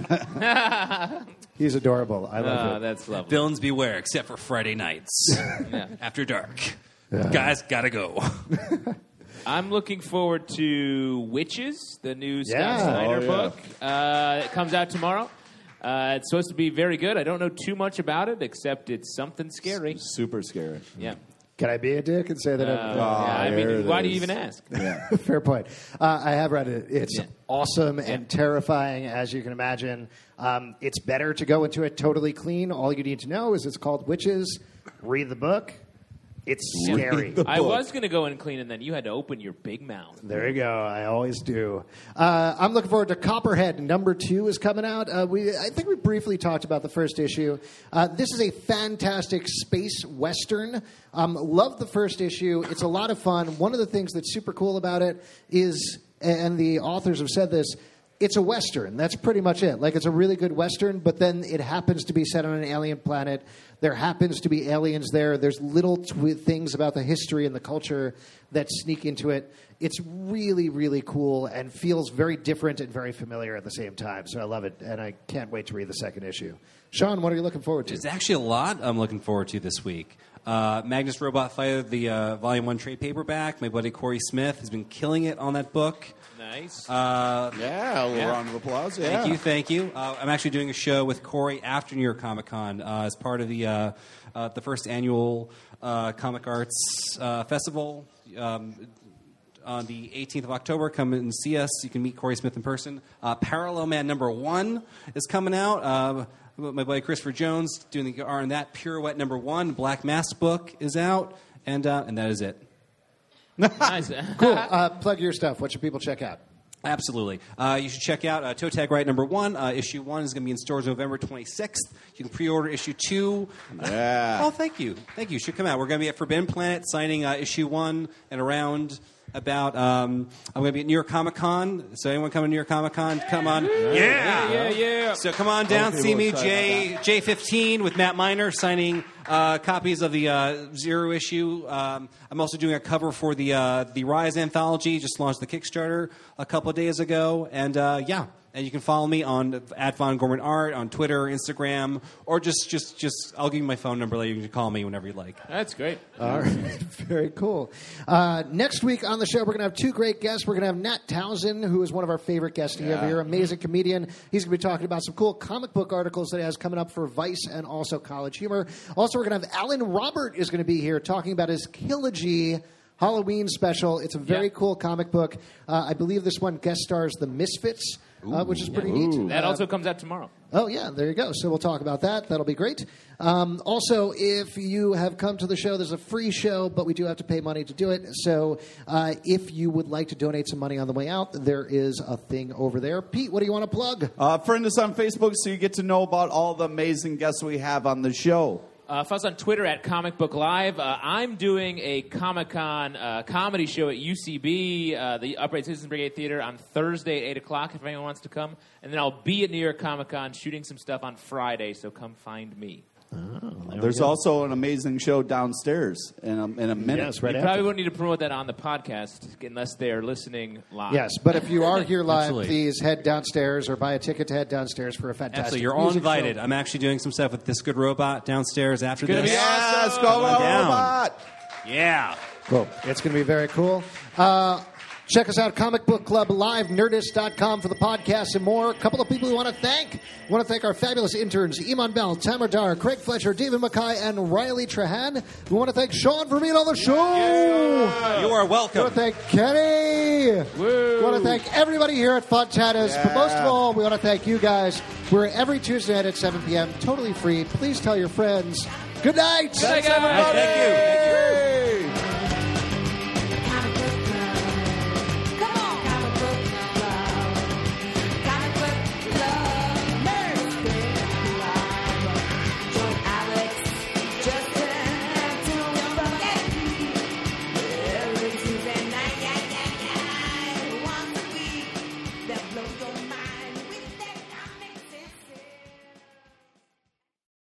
He's adorable. I love Oh, him. that's lovely. Villains beware, except for Friday nights Yeah. after dark. Guys, gotta go. I'm looking forward to Witches, the new Scott Yeah. Snyder Oh, yeah. book. Uh, it comes out tomorrow. Uh, it's supposed to be very good. I don't know too much about it, except it's something scary. Super scary. Yeah. Can I be a dick and say that? Uh, I'm, yeah, I there mean, it why do you is. even ask? Fair point. Uh, I have read it. It's Yeah. awesome and terrifying, as you can imagine. Um, it's better to go into it totally clean. All you need to know is it's called Witches. Read the book. It's scary. the I book. was going to go in clean, and then you had to open your big mouth. There you go. I always do. Uh, I'm looking forward to Copperhead. Number two is coming out. Uh, we, I think we briefly talked about the first issue. Uh, this is a fantastic space western. Um, love the first issue. It's a lot of fun. One of the things that's super cool about it is, and the authors have said this, it's a western. That's pretty much it. Like, it's a really good western, but then it happens to be set on an alien planet. There happens to be aliens there. There's little twi- things about the history and the culture that sneak into it. It's really, really cool and feels very different and very familiar at the same time. So I love it, and I can't wait to read the second issue. Sean, what are you looking forward to? There's actually a lot I'm looking forward to this week. Uh, Magnus Robot Fighter, the uh, Volume one trade paperback. My buddy Corey Smith has been killing it on that book. Nice. Uh, Yeah, a little Yeah. round of applause. Yeah. Thank you, thank you. Uh, I'm actually doing a show with Corey after New York Comic Con uh, as part of the uh, uh, the first annual uh, Comic Arts uh, Festival. Um, on the eighteenth of October, come and see us. You can meet Corey Smith in person. Uh, Parallel Man number one is coming out. Uh, my buddy Christopher Jones doing the art on that. Pirouette number one, Black Mask book is out, and uh, and that is it. Nice. Cool. Uh, plug your stuff. What should people check out? Absolutely. Uh, you should check out uh, Toe Tag Right number one. Uh, issue one is going to be in stores November twenty-sixth. You can pre-order issue two. Yeah. Oh, thank you. Thank you. Should come out. We're going to be at Forbidden Planet signing uh, issue one and around about, um, I'm going to be at New York Comic Con. So anyone coming to New York Comic Con, come on. Yeah, yeah, yeah. So come on down, Okay, see we're me, excited J, J fifteen with Matt Miner signing uh, copies of the uh, Zero issue. Um, I'm also doing a cover for the uh, the Rise anthology. Just launched the Kickstarter a couple of days ago. And uh, yeah, and you can follow me on at Von Gorman Art on Twitter, Instagram, or just, just, just I'll give you my phone number later. You can call me whenever you like. That's great. All right, very cool. Uh, next week on the show, we're going to have two great guests. We're going to have Nat Townsend, who is one of our favorite guests to have here, amazing comedian. He's going to be talking about some cool comic book articles that he has coming up for Vice and also College Humor. Also, we're going to have Alan Robert is going to be here talking about his Killogy Halloween special. It's a very Yeah. cool comic book. Uh, I believe this one guest stars the Misfits, uh, which is pretty neat. That Uh, also comes out tomorrow. Oh, yeah, there you go. So we'll talk about that. That'll be great. Um, also, if you have come to the show, there's a free show, but we do have to pay money to do it. So uh, if you would like to donate some money on the way out, there is a thing over there. Pete, what do you want to plug? Uh, friend us on Facebook so you get to know about all the amazing guests we have on the show. Uh, follow us on Twitter at Comic Book Live. Uh, I'm doing a Comic-Con uh, comedy show at U C B, uh, the Upright Citizens Brigade Theater, on Thursday at eight o'clock if anyone wants to come. And then I'll be at New York Comic-Con shooting some stuff on Friday, so come find me. There's also an amazing show downstairs in a, in a minute. Yes, right You after. probably won't need to promote that on the podcast unless they're listening live. Yes, but if you are here live, Absolutely. please head downstairs or buy a ticket to head downstairs for a fantastic Absolutely. You're all music invited. show. I'm actually doing some stuff with This Good Robot downstairs after gonna this. be Yes, awesome. go Come on down. Robot! Yeah. Cool. It's going to be very cool. Uh, check us out, Comic Book Club Live, Nerdist dot com for the podcast and more. A couple of people we want to thank. We want to thank our fabulous interns, Iman Bell, Tamara Dar, Craig Fletcher, David Mackay, and Riley Trahan. We want to thank Sean for being on the show. You are We welcome. want to thank Kenny. We want to thank everybody here at Fontana's. But most of all, we want to thank you guys. We're every Tuesday night at seven p.m., totally free. Please tell your friends. Good night. Good night, guys. Thank you. Thank you.